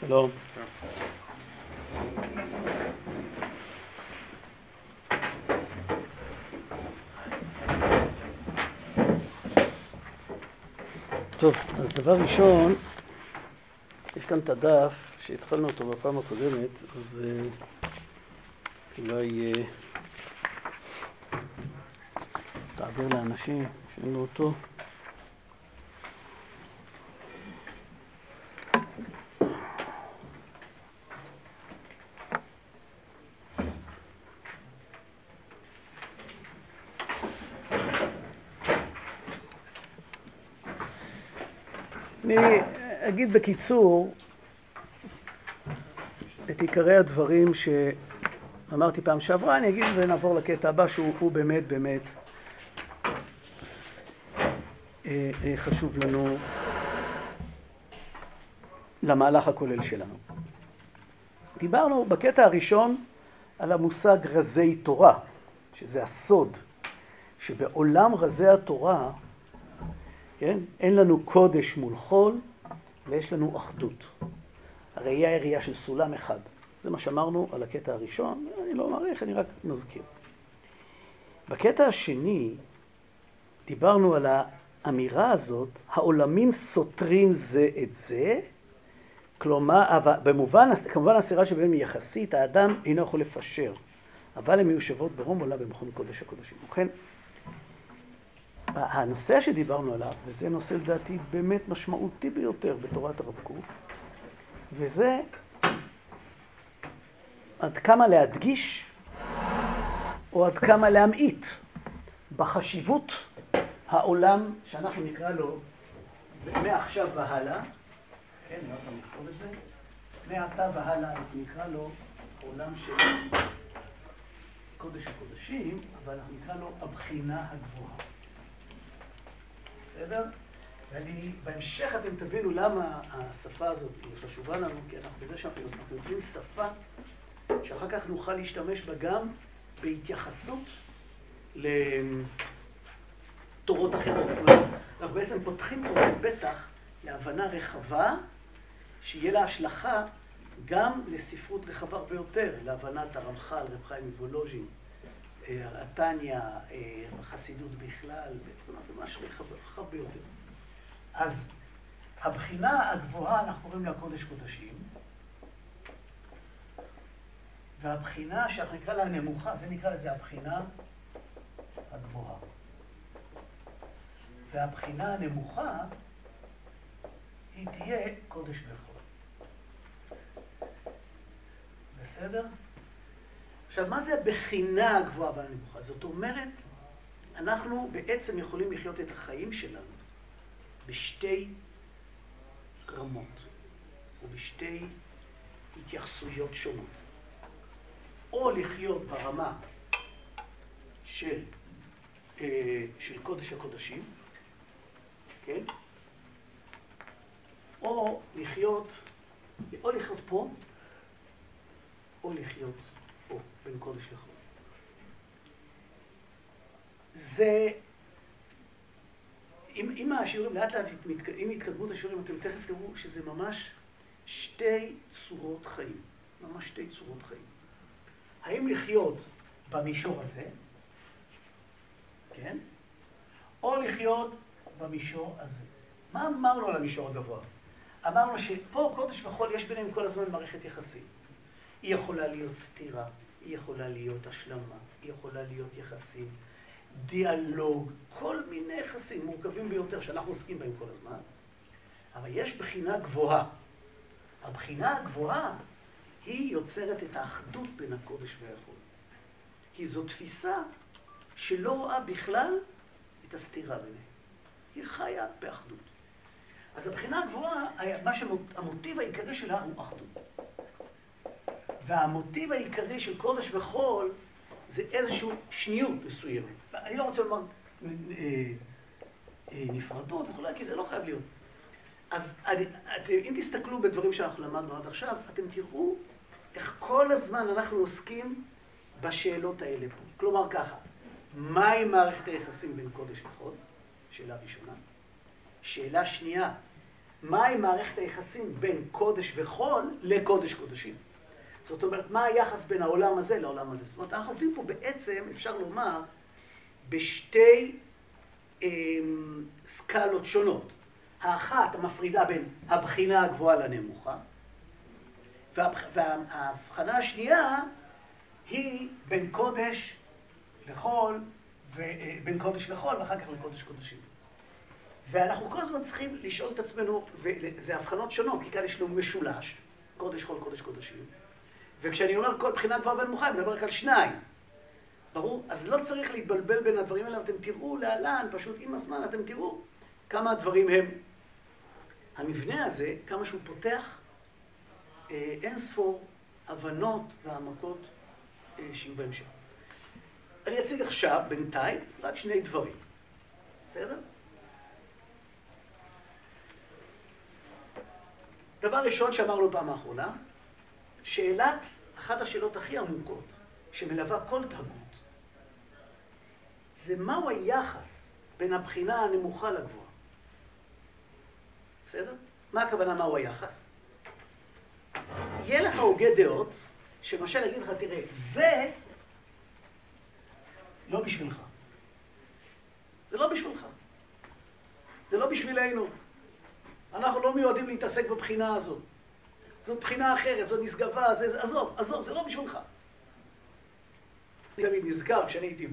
שלום. טוב, אז דבר ראשון, יש כאן את הדף שהתחלנו אותו בפעם הקודמת, אז אולי תעביר לאנשים שאין לו אותו. אני אגיד בקיצור את עיקרי הדברים שאמרתי פעם שעברה, אני אגיד ונעבור לקטע הבא שהוא באמת חשוב לנו למהלך הכולל שלנו. דיברנו בקטע הראשון על המושג רזי תורה, שזה הסוד, שבעולם רזי התורה, כן? אין לנו קודש מול חול, ויש לנו אחדות. הראייה היא ראייה של סולם אחד. זה מה שאמרנו על הקטע הראשון, אני לא מעריך, אני רק מזכיר. בקטע השני, דיברנו על האמירה הזאת, העולמים סותרים זה את זה, כלומר, כמובן הסירה שבהם היא יחסית, האדם אינו יכול לפשר, אבל הן מיושבות ברום עולה במכון קודש הקודשים. ובכן, הנושא שדיברנו עליו, וזה נושא לדעתי באמת משמעותי ביותר בתורת הרב קוק, וזה עד כמה להדגיש או עד כמה להמעיט בחשיבות העולם שאנחנו נקרא לו מעכשיו והלאה, כן, לא פעם נכתוב את זה, מעתה והלאה נקרא לו עולם של קודש הקודשים, אבל אנחנו נקרא לו הבחינה הגבוהה. בסדר? בהמשך אתם תבינו למה השפה הזאת היא חשובה לנו, כי אנחנו בזה שאנחנו יוצרים שפה שאחר כך נוכל להשתמש בה גם בהתייחסות לתורות אחרות. אנחנו בעצם פותחים פה איזה פתח להבנה רחבה, שיהיה לה השלכה גם לספרות רחבה הרבה יותר, להבנת הרמח"ל, רב חיים מוולוז'ין, התניא, החסידות בכלל, זה משהו רחב ביותר. אז הבחינה הגבוהה אנחנו קוראים לה קודש קודשים, והבחינה שאנחנו נקרא לה נמוכה, זה נקרא לזה הבחינה הגבוהה. והבחינה הנמוכה היא תהיה קודש בחול. בסדר? עכשיו, מה זה הבחינה הגבוהה והנמוכה? זאת אומרת, אנחנו בעצם יכולים לחיות את החיים שלנו בשתי רמות, או בשתי התייחסויות שונות. או לחיות ברמה של קודש הקודשים, כן? או לחיות פה, או לחיות פה, בין קודש לחול. זה, עם השיעורים, לאט לאט, עם התקדמות השיעורים, אתם תכף תראו שזה ממש שתי צורות חיים. ממש שתי צורות חיים. האם לחיות במישור הזה, כן? או לחיות במישור הזה. מה אמרנו על המישור הגבוה? אמרנו שפה קודש וחול יש ביניהם כל הזמן מערכת יחסים. היא יכולה להיות סתירה, היא יכולה להיות השלמה, היא יכולה להיות יחסים, דיאלוג, כל מיני יחסים מורכבים ביותר שאנחנו עוסקים בהם כל הזמן. אבל יש בחינה גבוהה. הבחינה הגבוהה היא יוצרת את האחדות בין הקודש והחול. כי זו תפיסה שלא רואה בכלל את הסתירה ביניהם. היא חיה באחדות. אז הבחינה הגבוהה, המוטיב העיקרי שלה הוא אחדות. והמוטיב העיקרי של קודש וחול זה איזושהי שניות מסוימת. אני לא רוצה לומר נפרדות וכו', כי זה לא חייב להיות. אז אם תסתכלו בדברים שאנחנו למדנו עד עכשיו, אתם תראו איך כל הזמן אנחנו עוסקים בשאלות האלה פה. כלומר ככה, מהי מערכת היחסים בין קודש לחול? שאלה ראשונה. שאלה שנייה, מהי מערכת היחסים בין קודש וחול לקודש קודשים. זאת אומרת, מה היחס בין העולם הזה לעולם הזה? זאת אומרת, אנחנו עובדים פה בעצם, אפשר לומר, בשתי סקלות שונות. האחת המפרידה בין הבחינה הגבוהה לנמוכה, וההבחנה השנייה היא בין קודש לחול, בין קודש לחול ואחר כך לקודש קודשים. ואנחנו כל הזמן צריכים לשאול את עצמנו, וזה הבחנות שונות, כי כאן יש לנו משולש, קודש חול, קודש קודשים. וכשאני אומר כל בחינה גבוהה ונמוכה, אני מדבר רק על שניים. ברור? אז לא צריך להתבלבל בין הדברים האלה, אתם תראו להלן, פשוט עם הזמן אתם תראו כמה הדברים הם. המבנה הזה, כמה שהוא פותח, אין ספור הבנות והעמקות שיהיו בהמשך. אני אציג עכשיו, בינתיים, רק שני דברים. בסדר? דבר ראשון שאמרנו פעם האחרונה, אחת השאלות הכי עמוקות שמלווה כל תרבות, זה מהו היחס בין הבחינה הנמוכה לגבוהה. בסדר? מה הכוונה מהו היחס? יהיה לך הוגה דעות, שמשל יגיד לך, תראה, זה לא בשבילך. זה לא בשבילך. זה לא בשבילנו. אנחנו לא מיועדים להתעסק בבחינה הזאת. זאת בחינה אחרת, זאת נשגבה, עזוב, זה לא בשבילך. אני תמיד נזכר, כשאני הייתי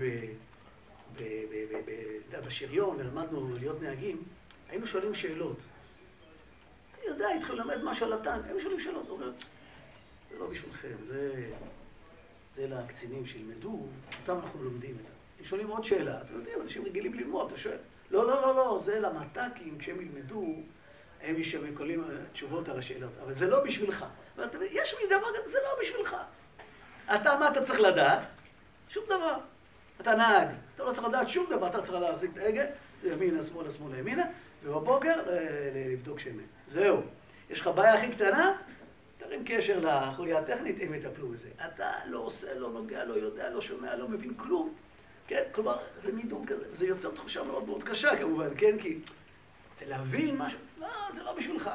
בשריון ולמדנו להיות נהגים, היינו שואלים שאלות. אני יודע, התחילו ללמד משהו על הטנק, היינו שואלים שאלות, הוא אומר, זה לא בשבילכם, זה לקצינים שילמדו, אותם אנחנו לומדים את זה. הם שואלים עוד שאלה, אתם יודעים, אנשים רגילים ללמוד, אתה שואל, לא, זה למת"קים, כשהם ילמדו, הם יקבלו תשובות על השאלות, אבל זה לא בשבילך. יש לי דבר כזה, זה לא בשבילך. מה אתה צריך לדעת? שום דבר. אתה נהג, אתה לא צריך לדעת שום דבר, אתה צריך להחזיק את ההגה, ימינה, שמאלה, ימינה, ובבוקר לבדוק שמן. זהו. יש לך בעיה הכי קטנה, תרים קשר לחוליה הטכנית, הם יטפלו בזה. אתה לא עושה, לא נוגע, לא יודע, לא שומע, לא מבין כלום. כן, כלומר, זה מידור כזה, זה יוצר תחושה מאוד מאוד קשה כמובן, כן, כי זה להבין משהו, לא, זה לא בשבילך.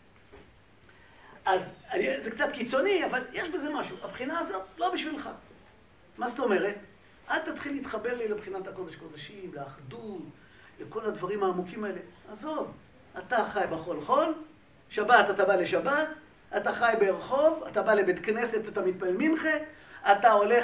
אז זה קצת קיצוני, אבל יש בזה משהו. הבחינה הזאת לא בשבילך. מה זאת אומרת? אל תתחיל להתחבר לי לבחינת הקודש קודשים, לאחדות, לכל הדברים העמוקים האלה. עזוב, אתה חי בחול חול, שבת אתה בא לשבת, אתה חי ברחוב, אתה בא לבית כנסת, אתה מתפלל מנחה, אתה הולך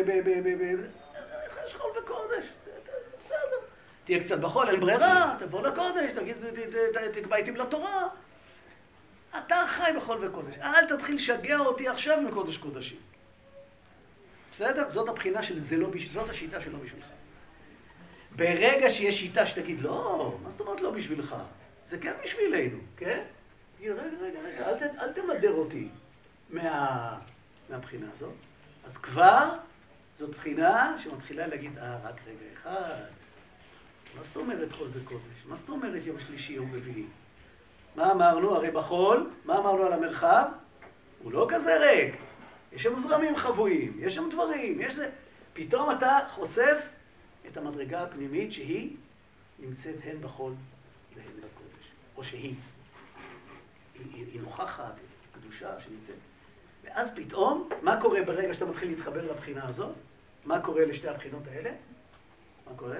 יש חול וקודש, בסדר. תהיה קצת בחול, אין ברירה, תבוא לקודש, תקבע איתי לתורה. אתה חי בחול וקודש. אל תתחיל לשגע אותי עכשיו מקודש קודשים. בסדר? זאת הבחינה של זה לא בשביל, זאת השיטה שלא בשבילך. ברגע שיש שיטה שתגיד, לא, מה זאת אומרת לא בשבילך? זה כן בשבילנו, כן? תגיד, רגע, אל תמדר אותי מהבחינה הזאת. אז כבר זאת בחינה שמתחילה להגיד, רק רגע אחד. מה זאת אומרת חול וקודש? מה זאת אומרת יום שלישי, יום רביעי? מה אמרנו? הרי בחול, מה אמרנו על המרחב? הוא לא כזה ריק. יש שם זרמים חבויים, יש שם דברים, יש זה. פתאום אתה חושף את המדרגה הפנימית שהיא נמצאת הן בחול והן בקודש. או שהיא. היא נוכחת, קדושה שנמצאת. ואז פתאום, מה קורה ברגע שאתה מתחיל להתחבר לבחינה הזאת? מה קורה לשתי הבחינות האלה? מה קורה?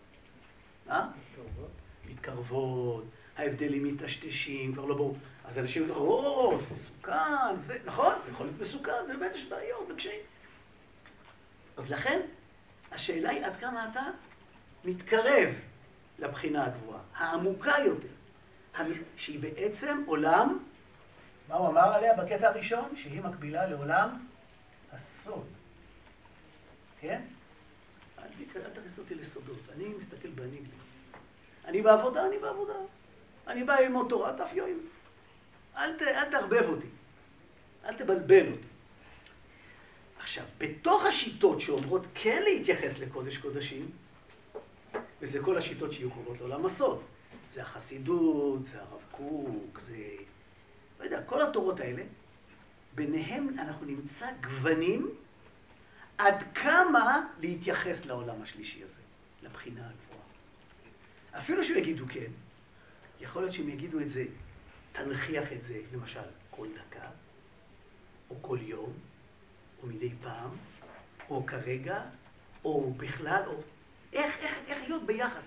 מתקרבות, ההבדלים מתשתשים, כבר לא ברור. אז אנשים יגידו, זה מסוכן, זה נכון, זה יכול להיות מסוכן, באמת יש בעיות וקשיים. אז לכן, השאלה היא עד כמה אתה מתקרב לבחינה הגבוהה, העמוקה יותר, שהיא בעצם עולם, מה הוא אמר עליה בקטע הראשון? שהיא מקבילה לעולם הסוד. כן? אל תכניס אותי לסודות, אני מסתכל בניגלה. אני בעבודה. אני בא ללמוד תורה, תפיועים. אל תערבב אותי. אל תבלבל אותי. עכשיו, בתוך השיטות שאומרות כן להתייחס לקודש קודשים, וזה כל השיטות שיהיו קרובות לעולם הסוד. זה החסידות, זה הרב קוק, זה... לא יודע, כל התורות האלה, ביניהם אנחנו נמצא גוונים עד כמה להתייחס לעולם השלישי הזה, לבחינה הגבוהה. אפילו שהם יגידו כן, יכול להיות שהם יגידו את זה תנכיח את זה, למשל, כל דקה, או כל יום, או מדי פעם, או כרגע, או בכלל, או... איך להיות ביחס,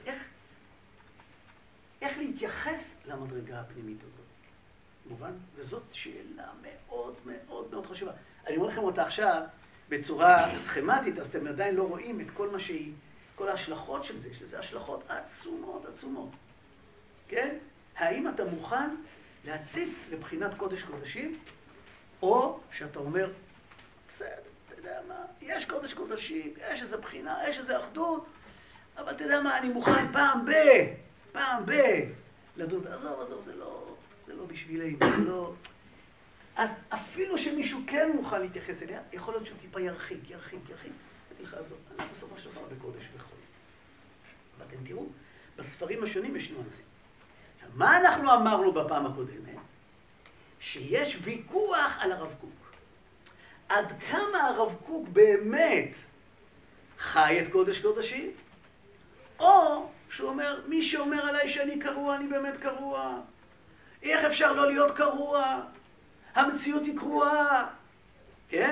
איך להתייחס למדרגה הפנימית הזאת. מובן? וזאת שאלה מאוד מאוד מאוד חשובה. אני אומר לכם אותה עכשיו בצורה סכמטית, אז אתם עדיין לא רואים את כל מה שהיא, כל ההשלכות של זה. יש לזה השלכות עצומות, עצומות. כן? האם אתה מוכן להציץ לבחינת קודש קודשים, או שאתה אומר, בסדר, אתה יודע מה, יש קודש קודשים, יש איזו בחינה, יש איזו אחדות, אבל אתה יודע מה, אני מוכן פעם לדון, עזוב, זה לא בשבילנו, זה לא... אז אפילו שמישהו כן מוכן להתייחס אליה, יכול להיות שהוא טיפה ירחיק. תלך לעזוב, אנחנו בסופו של דבר בקודש וחול. ואתם תראו, בספרים השונים יש ניואנסים. מה אנחנו אמרנו בפעם הקודמת? שיש ויכוח על הרב קוק. עד כמה הרב קוק באמת חי את קודש קודשים? או שהוא אומר, מי שאומר עליי שאני קרוע, אני באמת קרוע. איך אפשר לא להיות קרוע? המציאות היא קרועה. כן?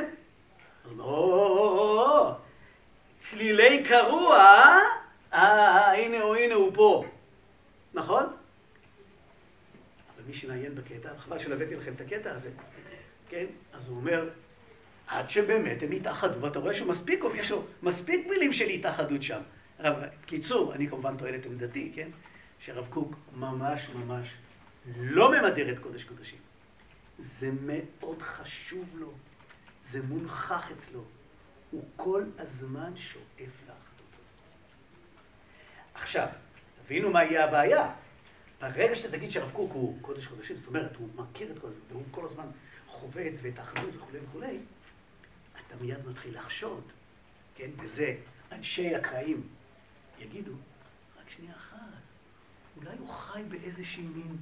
צלילי קרוע, הנה הוא פה. נכון? אבל מי שנעיין בקטע, חבל שלבאתי לכם את הקטע הזה, כן? אז הוא אומר, עד שבאמת הם התאחדו, ואתה רואה שהוא מספיק, יש לו מספיק מילים של התאחדות שם. קיצור, אני כמובן טוען את עמדתי, כן? שהרב קוק ממש לא ממדר את קודש קודשים. זה מאוד חשוב לו, זה מונחח אצלו. הוא כל הזמן שואף לאחדות הזאת. עכשיו, תבינו מה יהיה הבעיה. ברגע שאתה תגיד שהרב קוק הוא קודש קודשים, זאת אומרת, הוא מכיר את קודש, והוא כל הזמן חווה את זה ואת האחדות וכו', אתה מיד מתחיל לחשוד, כן? בזה אנשי הקראים יגידו, רק שנייה אחת, אולי הוא חי באיזושהי מין,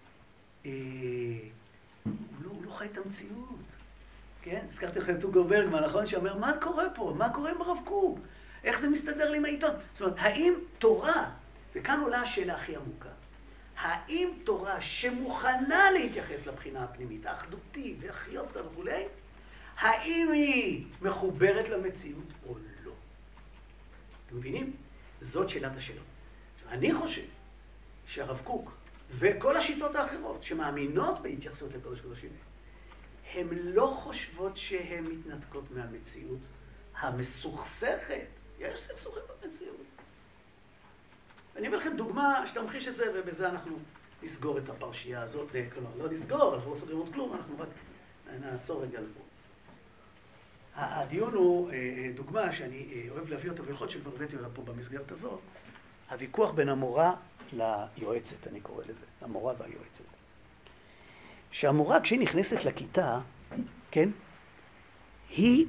הוא לא חי את המציאות, כן? הזכרתי לכם את אוגו ברגמן, נכון? שאומר, מה קורה פה? מה קורה עם הרב קוק? איך זה מסתדר לי עם העיתון? זאת אומרת, האם תורה, וכאן עולה השאלה הכי עמוקה, האם תורה שמוכנה להתייחס לבחינה הפנימית, האחדותית והחיות וכו', האם היא מחוברת למציאות או לא? אתם מבינים? זאת שאלת השאלות. אני חושב שהרב קוק וכל השיטות האחרות שמאמינות בהתייחסות לקודש קודשים, הן לא חושבות שהן מתנתקות מהמציאות המסוכסכת. יש סכסוכים במציאות. אני אומר לכם דוגמה שתמחיש את זה, ובזה אנחנו נסגור את הפרשייה הזאת. כלומר, לא נסגור, אנחנו לא סוגרים עוד כלום, אנחנו רק נעצור רגע לפה. הדיון הוא דוגמה שאני אוהב להביא אותה, ולכות שכבר הבאתי אותה פה במסגרת הזאת, הוויכוח בין המורה ליועצת, אני קורא לזה, המורה והיועצת. שהמורה, כשהיא נכנסת לכיתה, כן, היא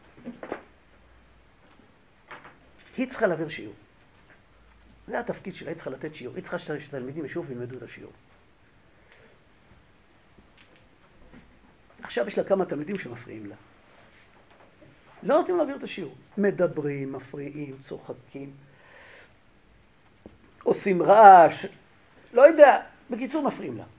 צריכה להעביר שיעור. זה התפקיד שלה, היא צריכה לתת שיעור. היא צריכה שתלמידים ישבו וילמדו את השיעור. עכשיו יש לה כמה תלמידים שמפריעים לה. לא נותנים להעביר את השיעור. מדברים, מפריעים, צוחקים, עושים רעש, לא יודע, בקיצור מפריעים לה.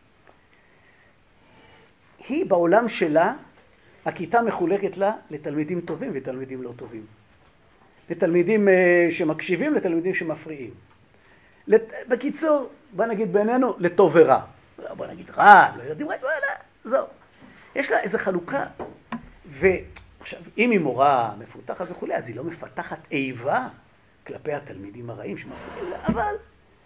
היא בעולם שלה, הכיתה מחולקת לה לתלמידים טובים ותלמידים לא טובים. לתלמידים שמקשיבים, לתלמידים שמפריעים. בקיצור, בוא נגיד בינינו, לטוב ורע. בוא נגיד רע, לא יודעים, זהו. יש לה איזו חלוקה. ועכשיו, אם היא מורה מפותחת וכו', אז היא לא מפתחת איבה כלפי התלמידים הרעים שמפריעים לה, אבל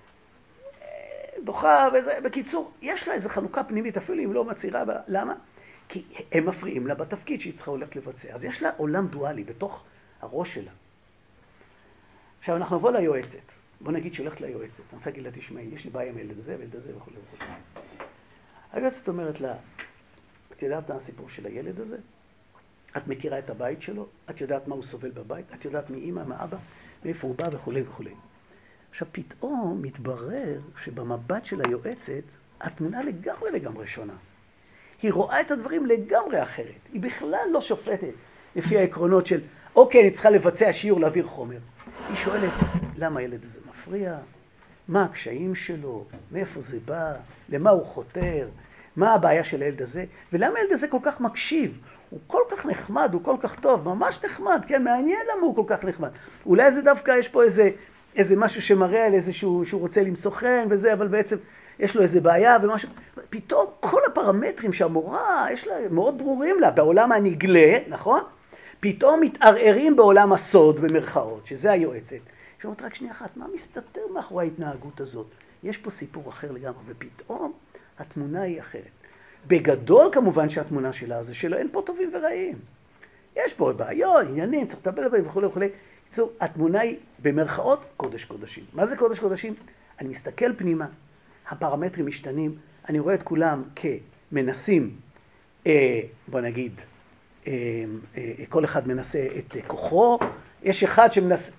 דוחה וזה, בקיצור, יש לה איזו חלוקה פנימית, אפילו אם לא מצהירה בה. למה? כי הם מפריעים לה בתפקיד שהיא צריכה הולכת לבצע. אז יש לה עולם דואלי בתוך הראש שלה. עכשיו אנחנו נבוא ליועצת. בוא נגיד שהולכת ליועצת. אני רוצה להגיד לה, תשמעי, יש לי בעיה עם ילד הזה וילד הזה וכו' וכו'. היועצת אומרת לה, את יודעת מה הסיפור של הילד הזה? את מכירה את הבית שלו? את יודעת מה הוא סובל בבית? את יודעת מאמא, מאבא, מאיפה הוא בא וכו' וכו'. עכשיו פתאום מתברר שבמבט של היועצת התמונה לגמרי שונה. היא רואה את הדברים לגמרי אחרת. היא בכלל לא שופטת לפי העקרונות של, אוקיי, אני צריכה לבצע שיעור, להעביר חומר. היא שואלת, למה הילד הזה מפריע? מה הקשיים שלו, מאיפה זה בא, למה הוא חותר, מה הבעיה של הילד הזה, ולמה הילד הזה כל כך מקשיב. הוא כל כך נחמד, הוא כל כך טוב, ממש נחמד, כן, מעניין למה הוא כל כך נחמד. אולי זה דווקא יש פה איזה משהו שמראה על איזשהו, שהוא רוצה למצוא חן וזה, אבל בעצם יש לו איזה בעיה ומשהו. פתאום כל הפרמטרים שהמורה, יש לה, מאוד ברורים לה, בעולם הנגלה, נכון? פתאום מתערערים בעולם הסוד, במרכאות, שזה היועצת. שאומרת רק שנייה אחת, מה מסתתר מאחורי ההתנהגות הזאת? יש פה סיפור אחר לגמרי, ופתאום התמונה היא אחרת. בגדול כמובן שהתמונה שלה זה שלא אין פה טובים ורעים. יש פה בעיות, עניינים, צריך לטפל בהם וכו' וכו'. התמונה היא במרכאות קודש קודשים. מה זה קודש קודשים? אני מסתכל פנימה, הפרמטרים משתנים, אני רואה את כולם כמנסים, בוא נגיד, כל אחד מנסה את כוחו, יש אחד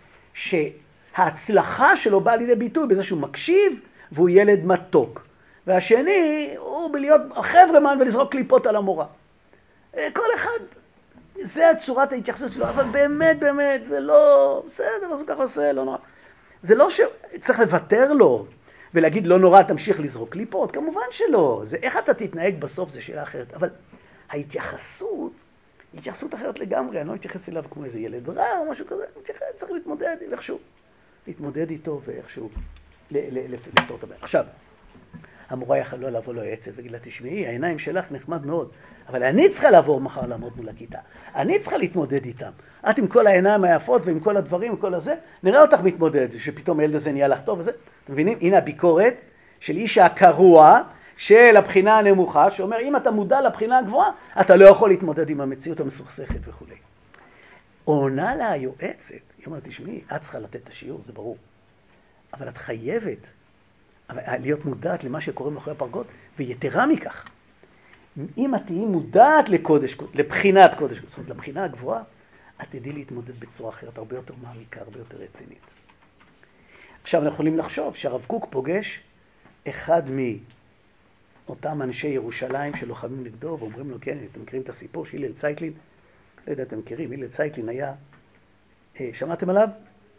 שההצלחה שלו באה לידי ביטוי בזה שהוא מקשיב והוא ילד מתוק. והשני הוא בלהיות חברמן ולזרוק קליפות על המורה. כל אחד, זה צורת ההתייחסות שלו, אבל באמת, באמת, זה לא, בסדר, אז הוא ככה עושה, לא נורא. זה לא שצריך לוותר לו ולהגיד לא נורא, תמשיך לזרוק קליפות, כמובן שלא. זה איך אתה תתנהג בסוף, זה שאלה אחרת. אבל ההתייחסות, היא התייחסות אחרת לגמרי, אני לא אתייחס אליו כמו איזה ילד רע או משהו כזה, צריך להתמודד איכשהו, להתמודד איתו ואיכשהו לפתור את הבעיה. עכשיו, המורה יכולה לבוא לו עצב וגיד לה, תשמעי, העיניים שלך נחמד מאוד, אבל אני צריכה לבוא מחר לעמוד מול הכיתה. אני צריכה להתמודד איתם. את עם כל העיניים היפות ועם כל הדברים וכל הזה, נראה אותך מתמודד, שפתאום הילד הזה נהיה לך טוב וזה. אתם מבינים? הנה הביקורת של איש הקרוע של הבחינה הנמוכה, שאומר, אם אתה מודע לבחינה הגבוהה, אתה לא יכול להתמודד עם המציאות המסוכסכת וכו'. עונה לה היועצת, היא אומרת, תשמעי, את צריכה לתת את השיעור, זה ברור. אבל את חייבת להיות מודעת למה שקורה מאחורי הפרגוד, ויתרה מכך, אם את תהיי מודעת לבחינת קודש, זאת אומרת, לבחינה הגבוהה, את תדעי להתמודד בצורה אחרת, הרבה יותר מעמיקה, הרבה יותר רצינית. עכשיו אנחנו יכולים לחשוב שהרב קוק פוגש אחד מאותם אנשי ירושלים שלוחמים נגדו, ואומרים לו, כן, אתם מכירים את הסיפור של הלל צייטלין? לא יודע, אתם מכירים, הלל צייטלין היה, שמעתם עליו?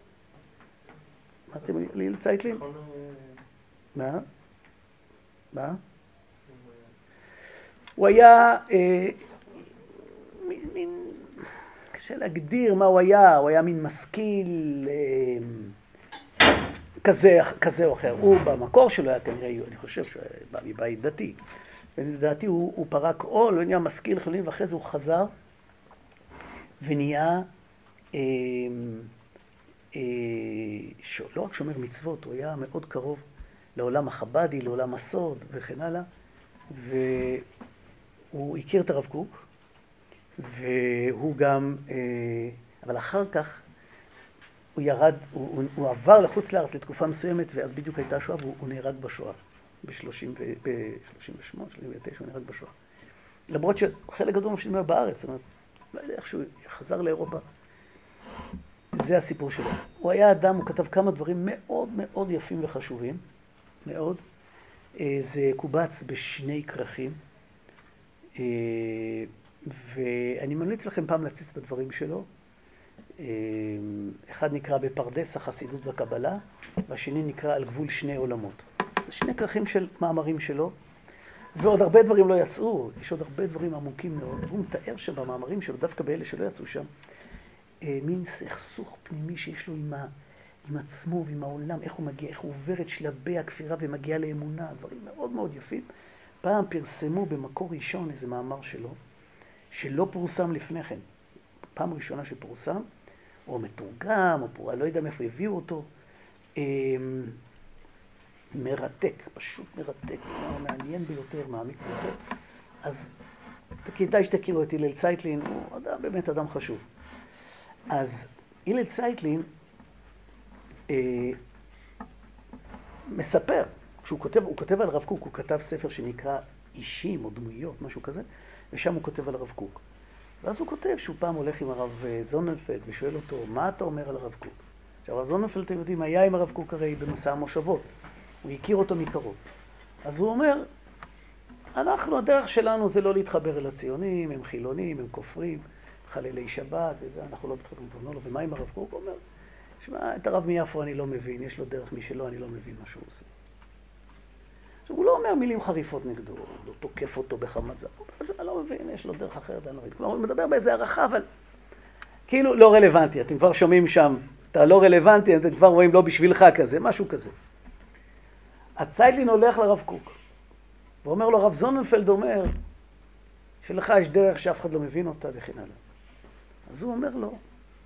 שמעתם על הלל צייטלין? מה? מה? הוא היה, קשה להגדיר מה הוא היה מין משכיל כזה או אחר. הוא במקור שלו היה כנראה, אני חושב שהוא בא מבית דתי. ולדעתי הוא פרק עול, הוא נהיה משכיל חילוני, ואחרי זה הוא חזר ונהיה לא רק שומר מצוות, הוא היה מאוד קרוב לעולם החבדי, לעולם הסוד וכן הלאה. והוא הכיר את הרב קוק, והוא גם, אבל אחר כך הוא ירד, הוא עבר לחוץ לארץ לתקופה מסוימת, ואז בדיוק הייתה שואה, והוא נהרג בשואה. ב-38, 39 הוא נהרג בשואה. למרות שחלק גדול משלים היה בארץ, זאת אומרת, לא יודע איך שהוא חזר לאירופה. זה הסיפור שלו. הוא היה אדם, הוא כתב כמה דברים מאוד מאוד יפים וחשובים, מאוד. זה קובץ בשני כרכים, ואני ממליץ לכם פעם להציץ בדברים שלו. אחד נקרא בפרדס החסידות והקבלה, והשני נקרא על גבול שני עולמות. זה שני כרכים של מאמרים שלו, ועוד הרבה דברים לא יצאו, יש עוד הרבה דברים עמוקים מאוד, והוא מתאר שבמאמרים שלו, דווקא באלה שלא יצאו שם, מין סכסוך פנימי שיש לו עם עצמו ועם העולם, איך הוא מגיע, איך הוא עובר את שלבי הכפירה ומגיע לאמונה, דברים מאוד מאוד יפים. פעם פרסמו במקור ראשון איזה מאמר שלו, שלא פורסם לפני כן. פעם ראשונה שפורסם, או מתורגם, או לא יודע מאיפה הביאו אותו. מרתק, פשוט מרתק, מעניין ביותר, מעמיק ביותר. אז כדאי שתכירו את הלל צייטלין, הוא באמת אדם חשוב. אז הלל צייטלין מספר, כשהוא כותב על הרב קוק, הוא כתב ספר שנקרא אישים או דמויות, משהו כזה, ושם הוא כותב על הרב קוק. ואז הוא כותב שהוא פעם הולך עם הרב זוננפלד ושואל אותו, מה אתה אומר על הרב קוק? עכשיו, הרב זוננפלד, אתם יודעים, היה עם הרב קוק הרי במסע המושבות. הוא הכיר אותו מקרוב. אז הוא אומר, הדרך שלנו זה לא להתחבר אל הציונים, הם חילונים, הם כופרים, חללי שבת וזה, אנחנו לא מתחברים. ומה עם הרב קוק? הוא אומר, שמע, את הרב מיפו אני לא מבין, יש לו דרך משלו, אני לא מבין מה שהוא עושה. עכשיו, הוא לא אומר מילים חריפות נגדו, הוא לא תוקף אותו בחמת זר. אני לא מבין, יש לו דרך אחרת, אני לא מבין. כלומר, הוא מדבר באיזה הערכה, אבל כאילו לא רלוונטי. אתם כבר שומעים שם, אתה לא רלוונטי, אתם כבר רואים לא בשבילך כזה, משהו כזה. אז צייטלין הולך לרב קוק, ואומר לו, רב זוננפלד אומר, שלך יש דרך שאף אחד לא מבין אותה וכן הלאה. אז הוא אומר לו,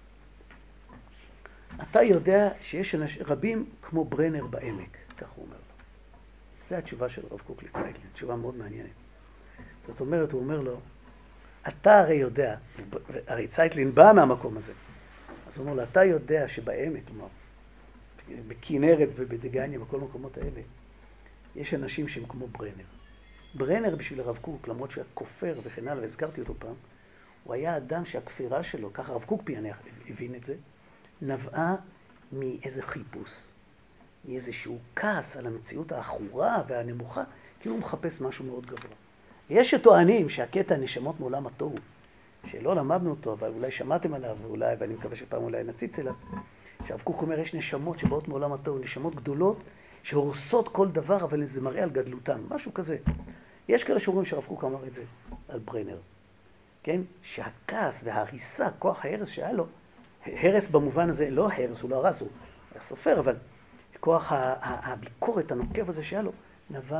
אתה יודע שיש רבים כמו ברנר בעמק, כך הוא אומר לו. זו התשובה של רב קוק לצייטלין, תשובה מאוד מעניינת. זאת אומרת, הוא אומר לו, אתה הרי יודע, הרי צייטלין בא מהמקום הזה, אז הוא אומר לו, אתה יודע שבעמק, כלומר, בכנרת ובדגניה, בכל המקומות האלה, יש אנשים שהם כמו ברנר. ברנר בשביל הרב קוק, למרות שהוא היה כופר וכן הלאה, והזכרתי אותו פעם, הוא היה אדם שהכפירה שלו, ככה הרב קוק פענח הבין את זה, נבעה מאיזה חיפוש, מאיזשהו כעס על המציאות האחורה והנמוכה, כאילו הוא מחפש משהו מאוד גבוה. יש שטוענים שהקטע נשמות מעולם התוהו, שלא למדנו אותו, אבל אולי שמעתם עליו, ואולי, ואני מקווה שפעם אולי נציץ אליו, שהרב קוק אומר, יש נשמות שבאות מעולם התוהו, נשמות גדולות, שהורסות כל דבר, אבל זה מראה על גדלותם, משהו כזה. יש כאלה שאומרים שהרב קוק אמר את זה על ברנר, כן? שהכעס וההריסה, כוח ההרס שהיה לו, הרס במובן הזה, לא הרס, הוא לא הרס, הוא היה סופר, אבל כוח הביקורת הנוקב הזה שהיה לו, נבע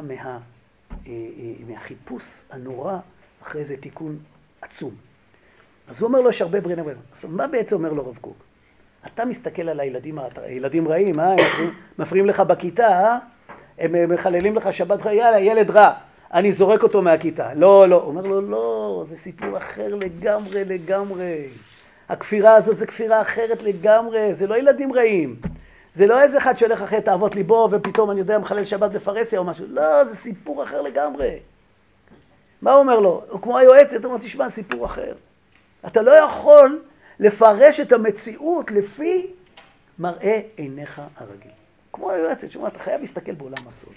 מהחיפוש הנורא אחרי איזה תיקון עצום. אז הוא אומר לו, יש הרבה ברנר. אז מה בעצם אומר לו רב קוק? אתה מסתכל על הילדים רעים, הם מפריעים לך בכיתה, הם מחללים לך שבת, יאללה, ילד רע, אני זורק אותו מהכיתה. לא, לא. הוא אומר לו, לא, זה סיפור אחר לגמרי, לגמרי. הכפירה הזאת זה כפירה אחרת לגמרי, זה לא ילדים רעים. זה לא איזה אחד שהולך אחרי תאוות ליבו ופתאום אני יודע מחלל שבת בפרסיה או משהו. לא, זה סיפור אחר לגמרי. מה הוא אומר לו? הוא כמו היועץ, אתה אומר, תשמע, סיפור אחר. אתה לא יכול לפרש את המציאות לפי מראה עיניך הרגיל. כמו היועצת, שאומר, אתה חייב להסתכל בעולם הסוד.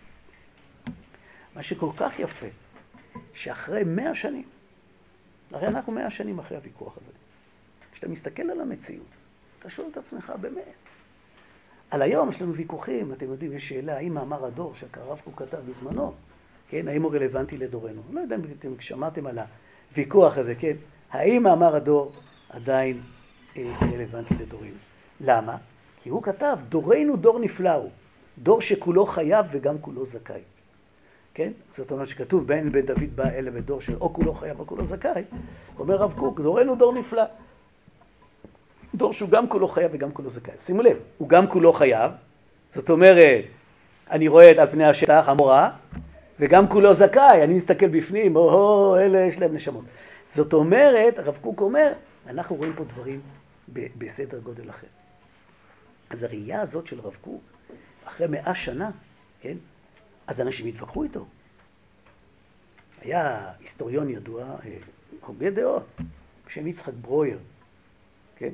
מה שכל כך יפה, שאחרי 100 שנים, הרי אנחנו 100 שנים אחרי הוויכוח הזה, כשאתה מסתכל על המציאות, אתה שואל את עצמך באמת. על היום יש לנו ויכוחים, אתם יודעים, יש שאלה, האם מאמר הדור שהרב קוק כתב בזמנו, כן, האם הוא רלוונטי לדורנו? לא יודע אם אתם שמעתם על הוויכוח הזה, כן? האם מאמר הדור עדיין רלוונטי לדורנו? למה? כי הוא כתב, דורנו דור נפלא הוא, דור שכולו חייב וגם כולו זכאי. כן? זאת אומרת שכתוב, בן דוד בא אלה בדור של או כולו חייב או כולו זכאי, אומר רב קוק, דורנו דור נפלא. דור שהוא גם כולו חייב וגם כולו זכאי. שימו לב, הוא גם כולו חייב, זאת אומרת, אני רואה על פני השטח, המורה, וגם כולו זכאי, אני מסתכל בפנים, אלה יש להם נשמות. זאת אומרת, הרב קוק אומר, אנחנו רואים פה דברים בסדר גודל אחר. אז הראייה הזאת של רב קוק, אחרי 100 שנה, כן? אז אנשים התווכחו איתו. היה היסטוריון ידוע, הוגה דעות, בשם יצחק ברויר, כן?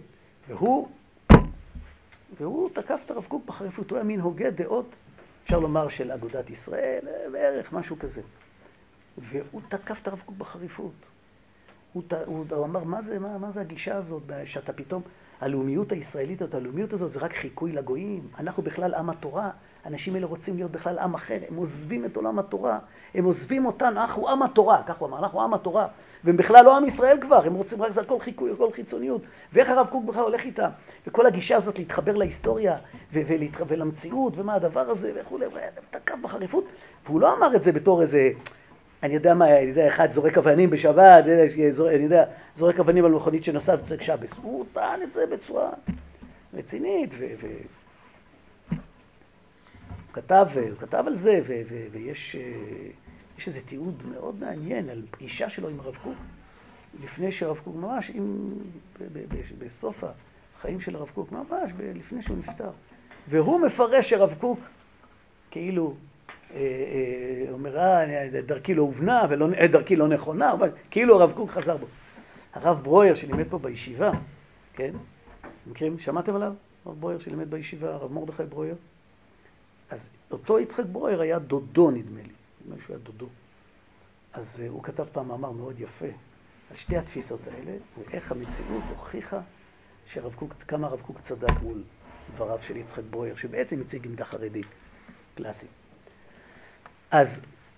והוא תקף את הרב קוק בחריפות, הוא היה מין הוגה דעות, אפשר לומר של אגודת ישראל, בערך, משהו כזה. והוא תקף את הרב קוק בחריפות. הוא אמר, מה זה הגישה הזאת, שאתה פתאום, הלאומיות הישראלית, הלאומיות הזאת זה רק חיקוי לגויים, אנחנו בכלל עם התורה, אנשים האלה רוצים להיות בכלל עם אחר, הם עוזבים את עולם התורה, הם עוזבים אותנו, אנחנו עם התורה, כך הוא אמר, אנחנו עם התורה, והם בכלל לא עם ישראל כבר, הם רוצים רק זה הכל חיקוי, הכל חיצוניות, ואיך הרב קוק בכלל הולך איתם, וכל הגישה הזאת להתחבר להיסטוריה, ולמציאות, ומה הדבר הזה, וכו', ותקף בחריפות, והוא לא אמר את זה בתור איזה, אני יודע מה, אני יודע, אחד זורק אבנים בשבת, אני יודע, זורק אבנים על מכונית שנוסעת וצועק שבס, הוא טען את זה בצורה רצינית, הוא כתב על זה, ויש איזה תיעוד מאוד מעניין על פגישה שלו עם הרב קוק, לפני שהרב קוק, ממש בסוף החיים של הרב קוק, ממש לפני שהוא נפטר. והוא מפרש הרב קוק כאילו, אומר, דרכי לא הובנה, דרכי לא נכונה, כאילו הרב קוק חזר בו. הרב ברויר שלימד פה בישיבה, כן? מכירים, שמעתם עליו? הרב ברויר שלימד בישיבה, הרב מרדכי ברויר. אז אותו יצחק ברויר היה דודו, נדמה לי. נדמה לי שהוא היה דודו. אז הוא כתב פעם מאמר מאוד יפה על שתי התפיסות האלה, ואיך המציאות הוכיחה כמה הרב קוק צדק מול דבריו של יצחק ברויר, שבעצם הציג עמדה חרדית קלאסית. אז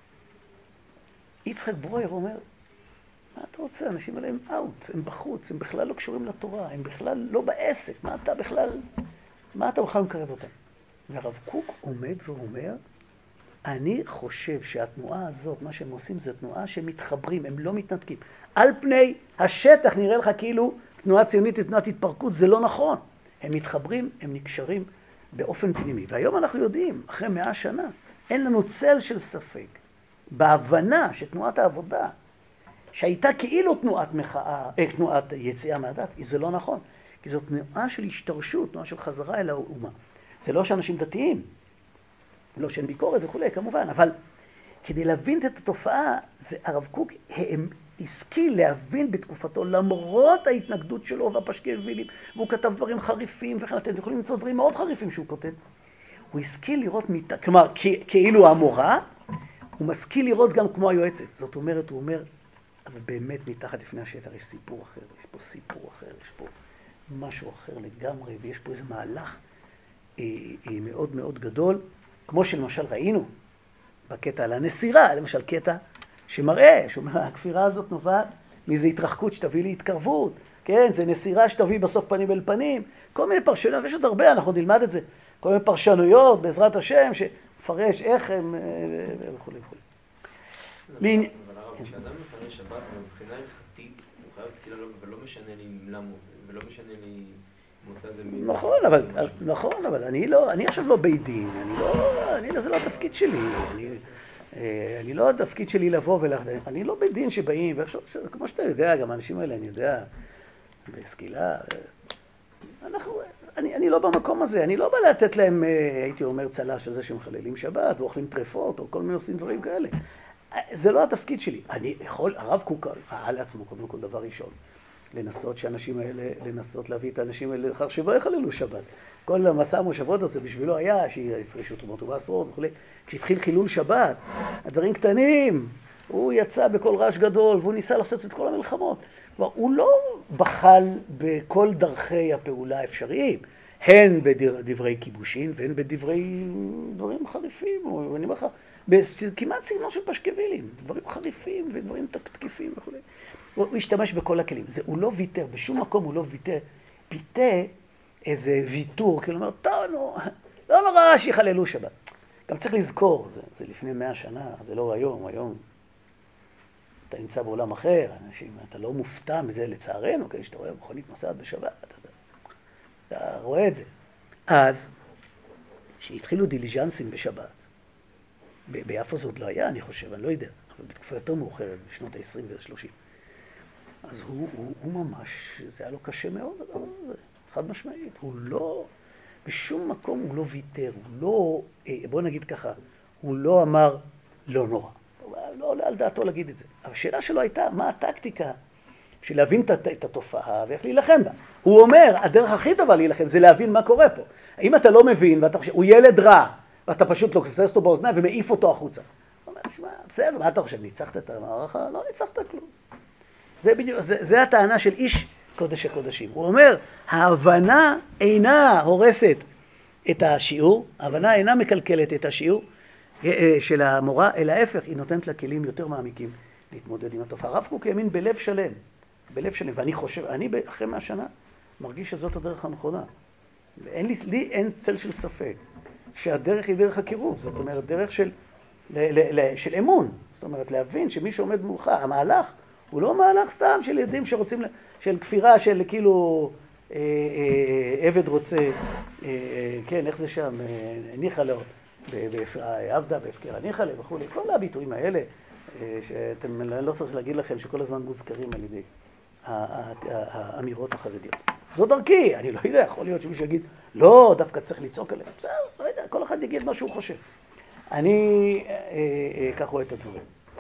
יצחק ברויר אומר, מה אתה רוצה? האנשים האלה הם אאוט, הם בחוץ, הם בכלל לא קשורים לתורה, הם בכלל לא בעסק, מה אתה בכלל מקרב אותם? והרב קוק עומד ואומר, אני חושב שהתנועה הזאת, מה שהם עושים זה תנועה שמתחברים, הם לא מתנתקים. על פני השטח נראה לך כאילו תנועה ציונית ותנועת התפרקות, זה לא נכון. הם מתחברים, הם נקשרים באופן פנימי. והיום אנחנו יודעים, אחרי 100 שנה, אין לנו צל של ספק בהבנה שתנועת העבודה, שהייתה כאילו תנועת מחאה, תנועת יציאה מהדת, זה לא נכון. כי זו תנועה של השתרשות, תנועה של חזרה אל האומה. זה לא שאנשים דתיים, לא שאין ביקורת וכולי, כמובן, אבל כדי להבין את התופעה, זה הרב קוק השכיל להבין בתקופתו, למרות ההתנגדות שלו והפשקווילים, והוא כתב דברים חריפים, וכן אתם יכולים למצוא דברים מאוד חריפים שהוא כותב. הוא השכיל לראות, כלומר, כאילו המורה, הוא משכיל לראות גם כמו היועצת. זאת אומרת, הוא אומר, אבל באמת מתחת לפני השטח יש סיפור אחר, יש פה סיפור אחר, יש פה משהו אחר לגמרי, ויש פה איזה מהלך מאוד מאוד גדול, כמו שלמשל ראינו בקטע על הנסירה, למשל קטע שמראה, שאומר, הכפירה הזאת נובעת מאיזו התרחקות שתביא להתקרבות, כן, זה נסירה שתביא בסוף פנים אל פנים, כל מיני פרשנויות, ויש עוד הרבה, אנחנו נלמד את זה, כל מיני פרשנויות בעזרת השם, שפרש איך הם וכו' וכו'. אבל הרב, כשאדם מפנה שבת, מבחינה הלכתית, הוא חייב סקילה לו, ולא משנה לי למה, ולא משנה לי מוסד זה מי... נכון, אבל אני עכשיו לא בית דין, זה לא התפקיד שלי, אני לא התפקיד שלי לבוא אני לא בית דין שבאים, כמו שאתה יודע, גם האנשים האלה, אני יודע, בסקילה, אני לא במקום הזה, אני לא בא לתת להם, הייתי אומר, צל"ש הזה שמחללים שבת, ואוכלים טרפות, או כל מיני עושים דברים כאלה. זה לא התפקיד שלי. הרב קוק ראה לעצמו, קודם כל דבר ראשון, לנסות להביא את האנשים האלה לאחר שבו יחללו שבת. כל המסע המושבות הזה בשבילו היה שיפרישו תרומות ומעשרות וכו'. כשהתחיל חילול שבת, הדברים קטנים, הוא יצא בכל רעש גדול, והוא ניסה לעשות את כל המלחמות. הוא לא בחל בכל דרכי הפעולה האפשריים, הן בדברי כיבושין והן בדברי דברים חריפים, ואני אומר לך, כמעט סגנון של פשקווילים, דברים חריפים ודברים תקיפים וכו'. הוא השתמש בכל הכלים. הוא לא ויתר, בשום מקום הוא לא ויתר. ביטא איזה ויתור, כאילו אומר, טוב, לא נורא שיחללו שבת. גם צריך לזכור, זה לפני 100 שנה, זה לא היום, היום אתה נמצא בעולם אחר, אתה לא מופתע מזה לצערנו, כי שאתה רואה מכונית נוסעת בשבת, אתה רואה את זה. אז, כשהתחילו דיליז'נסים בשבת, ביפו זה עוד לא היה, אני חושב, אני לא יודע, אבל בתקופה יותר מאוחרת, בשנות ה-20 וה-30. אז הוא ממש, זה היה לו קשה מאוד, חד משמעית. הוא לא, בשום מקום הוא לא ויתר, הוא לא, בוא נגיד ככה, הוא לא אמר לא נורא. לא עולה על דעתו להגיד את זה. אבל השאלה שלו הייתה, מה הטקטיקה בשביל להבין את התופעה ואיך להילחם בה? הוא אומר, הדרך הכי טובה להילחם זה להבין מה קורה פה. אם אתה לא מבין, ואתה חושב, הוא ילד רע, ואתה פשוט לא קופץ אותו באוזניים ומעיף אותו החוצה. הוא אומר, שמע, בסדר, מה אתה חושב, ניצחת את המערכה? לא ניצחת כלום. זה הטענה של איש קודש הקודשים. הוא אומר, ההבנה אינה הורסת את השיעור, ההבנה אינה מקלקלת את השיעור של המורה, אלא ההפך, היא נותנת לה כלים יותר מעמיקים להתמודד עם התופעה. הרב קוק האמין בלב שלם, ואני חושב, אני אחרי 100 שנה מרגיש שזאת הדרך הנכונה. לי אין צל של ספק שהדרך היא דרך הקירוב, זאת אומרת, דרך של אמון, זאת אומרת, להבין שמי שעומד מולך, המהלך הוא לא מהלך סתם של ילדים שרוצים, של כפירה, של כאילו עבד רוצה, כן, איך זה שם, ניחא לו, עבדה בהפקרה ניחא לו וכו', כל הביטויים האלה, שאתם לא צריך להגיד לכם שכל הזמן מוזכרים על ידי האמירות החרדיות. זו דרכי, אני לא יודע, יכול להיות שמישהו יגיד, לא, דווקא צריך לצעוק עליהם. בסדר, לא יודע, כל אחד יגיד מה שהוא חושב. אני כך רואה את הדברים.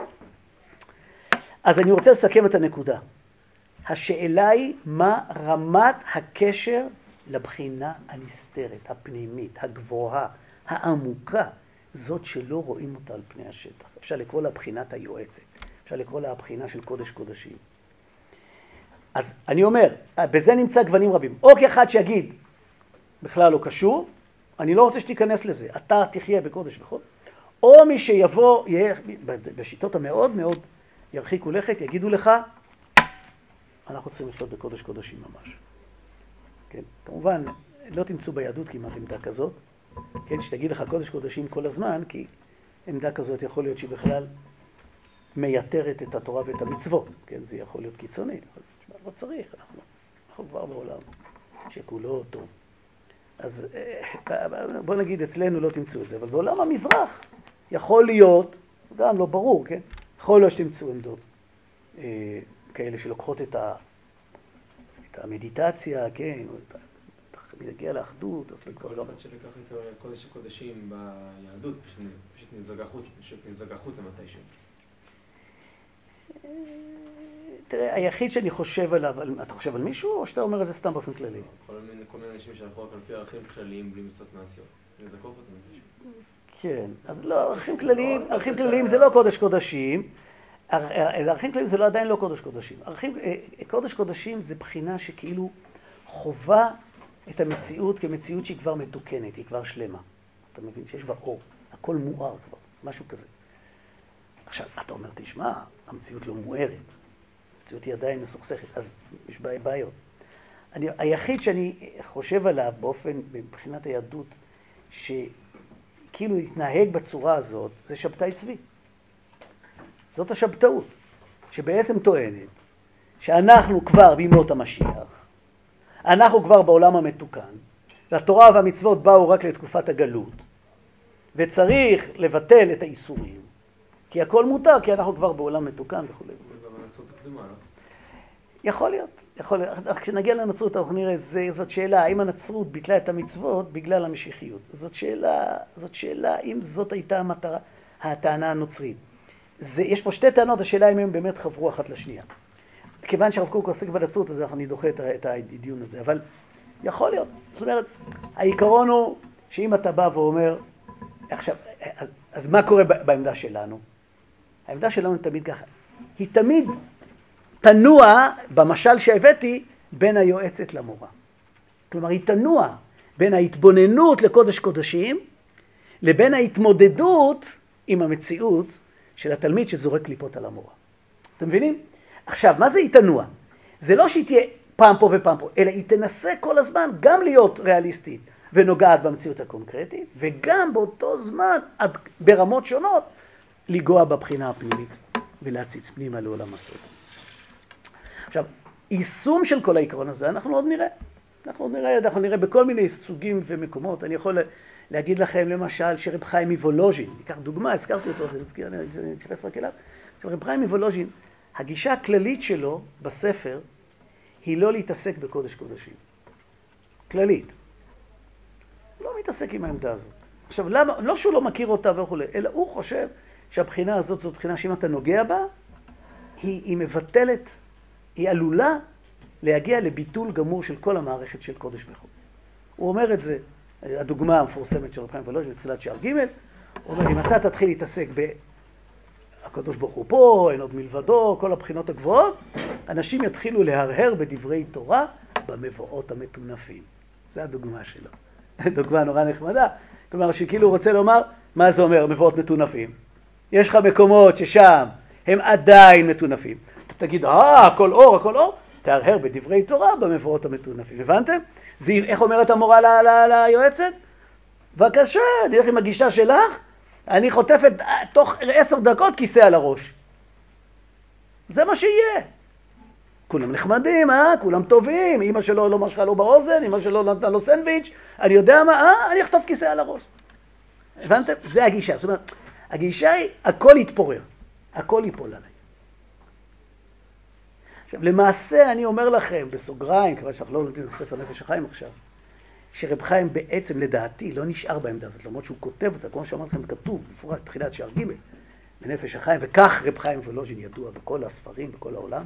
אז אני רוצה לסכם את הנקודה. השאלה היא מה רמת הקשר לבחינה הנסתרת, הפנימית, הגבוהה, העמוקה, זאת שלא רואים אותה על פני השטח. אפשר לקרוא לה בחינת היועצת, אפשר לקרוא לה הבחינה של קודש קודשים. אז אני אומר, בזה נמצא גוונים רבים. או כאחד שיגיד, בכלל לא קשור, אני לא רוצה שתיכנס לזה, אתה תחיה בקודש וחול. או מי שיבוא, בשיטות המאוד מאוד ירחיקו לכת, יגידו לך, אנחנו צריכים לחיות בקודש קודשים ממש. כן, כמובן, לא תמצאו ביהדות כמעט עמדה כזאת, כן, שתגיד לך קודש קודשים כל הזמן, כי עמדה כזאת יכול להיות שהיא בכלל מייתרת את התורה ואת המצוות, כן, זה יכול להיות קיצוני, לא צריך, אנחנו כבר בעולם שכולו טוב. אז בוא נגיד, אצלנו לא תמצאו את זה, אבל בעולם המזרח יכול להיות, גם לא ברור, כן, יכול להיות שתמצאו עמדות כאלה שלוקחות את המדיטציה, כן, להגיע לאחדות, אז לקרוא כל אחד שלקח את קודש הקודשים ביהדות, פשוט נזרק החוצה מתישהו. תראה, היחיד שאני חושב עליו, אתה חושב על מישהו, או שאתה אומר את זה סתם באופן כללי? כל מיני אנשים שהלכו רק על פי ערכים כלליים בלי מצוות מעשיות. נזרקו אותם מתישהו. כן, אז לא, ערכים כלליים זה לא קודש קודשים, ערכים כלליים זה עדיין לא קודש קודשים. קודש קודשים זה בחינה שכאילו חובה את המציאות כמציאות שהיא כבר מתוקנת, היא כבר שלמה. אתה מבין שיש בה אור, הכל מואר כבר, משהו כזה. עכשיו, אתה אומר, תשמע, המציאות לא מוארת, המציאות היא עדיין מסוכסכת, אז יש בעיות. היחיד שאני חושב עליו באופן, מבחינת היהדות, שכאילו התנהג בצורה הזאת, זה שבתאי צבי. זאת השבתאות, שבעצם טוענת שאנחנו כבר בימות המשיח, אנחנו כבר בעולם המתוקן, והתורה והמצוות באו רק לתקופת הגלות, וצריך לבטל את האיסורים, כי הכל מותר, כי אנחנו כבר בעולם מתוקן וכו'. יכול להיות. כשנגיע לנצרות אנחנו נראה, זאת שאלה, האם הנצרות ביטלה את המצוות בגלל המשיחיות? זאת שאלה, אם זאת הייתה המטרה, הטענה הנוצרית. יש פה שתי טענות, השאלה אם הם באמת חברו אחת לשנייה. כיוון שהרב קוק עוסק בנצרות, אז אני דוחה את הדיון הזה, אבל יכול להיות. זאת אומרת, העיקרון הוא שאם אתה בא ואומר, עכשיו, אז מה קורה בעמדה שלנו? העמדה שלנו תמיד ככה. היא תמיד תנוע, במשל שהבאתי, בין היועצת למורה. כלומר, היא תנוע בין ההתבוננות לקודש קודשים, לבין ההתמודדות עם המציאות של התלמיד שזורק קליפות על המורה. אתם מבינים? עכשיו, מה זה היא תנוע? זה לא שהיא תהיה פעם פה ופעם פה, אלא היא תנסה כל הזמן גם להיות ריאליסטית ונוגעת במציאות הקונקרטית, וגם באותו זמן, ברמות שונות, לגוע בבחינה הפנימית ולהציץ פנימה לעולם הסוד. עכשיו, יישום של כל העיקרון הזה, אנחנו עוד נראה. אנחנו נראה בכל מיני סוגים ומקומות. אני יכול להגיד לכם, למשל, שרב חיים מוולוז'ין, ניקח דוגמה, הזכרתי אותו, אני אתייחס רק אליו. רב חיים מוולוז'ין, הגישה הכללית שלו בספר, היא לא להתעסק בקודש קודשים. כללית. לא מתעסק עם העמדה הזאת. עכשיו, למה? לא שהוא לא מכיר אותה וכו', אלא הוא חושב שהבחינה הזאת זו בחינה שאם אתה נוגע בה, היא מבטלת, היא עלולה להגיע לביטול גמור של כל המערכת של קודש וחול. הוא אומר את זה, הדוגמה המפורסמת של רב חיים מוולוז'ין בתחילת שער ג', הוא אומר, אם אתה תתחיל להתעסק הקדוש ברוך הוא פה, אין עוד מלבדו, כל הבחינות הגבוהות, אנשים יתחילו להרהר בדברי תורה במבואות המטונפים. זו הדוגמה שלו. דוגמה נורא נחמדה. כלומר, שכאילו הוא רוצה לומר, מה זה אומר, מבואות מטונפים? יש לך מקומות ששם הם עדיין מטונפים. אתה תגיד, הכל אור, הכל אור. תהרהר בדברי תורה במבואות המטונפים. הבנתם? זה, איך אומרת המורה ליועצת? בבקשה, אני הולך עם הגישה שלך, אני חוטפת תוך 10 דקות כיסא על הראש. זה מה שיהיה. כולם נחמדים, כולם טובים, אמא שלו לא משכה לו באוזן, אמא שלו לא נתנה לו סנדוויץ', אני יודע מה, אני אחטוף כיסא על הראש. הבנתם? זה הגישה. זאת אומרת, הגישה היא, הכל יתפורר, הכל ייפול עליי. עכשיו, למעשה אני אומר לכם, בסוגריים, כיוון שאנחנו לא נותנים לספר נפש החיים עכשיו, שרב חיים בעצם לדעתי לא נשאר בעמדה הזאת, למרות שהוא כותב אותה, כמו שאמרתי לכם, זה כתוב, מפורט, תחילת שער ג' בנפש החיים, וכך רב חיים מוולוז'ין ידוע בכל הספרים, בכל העולם.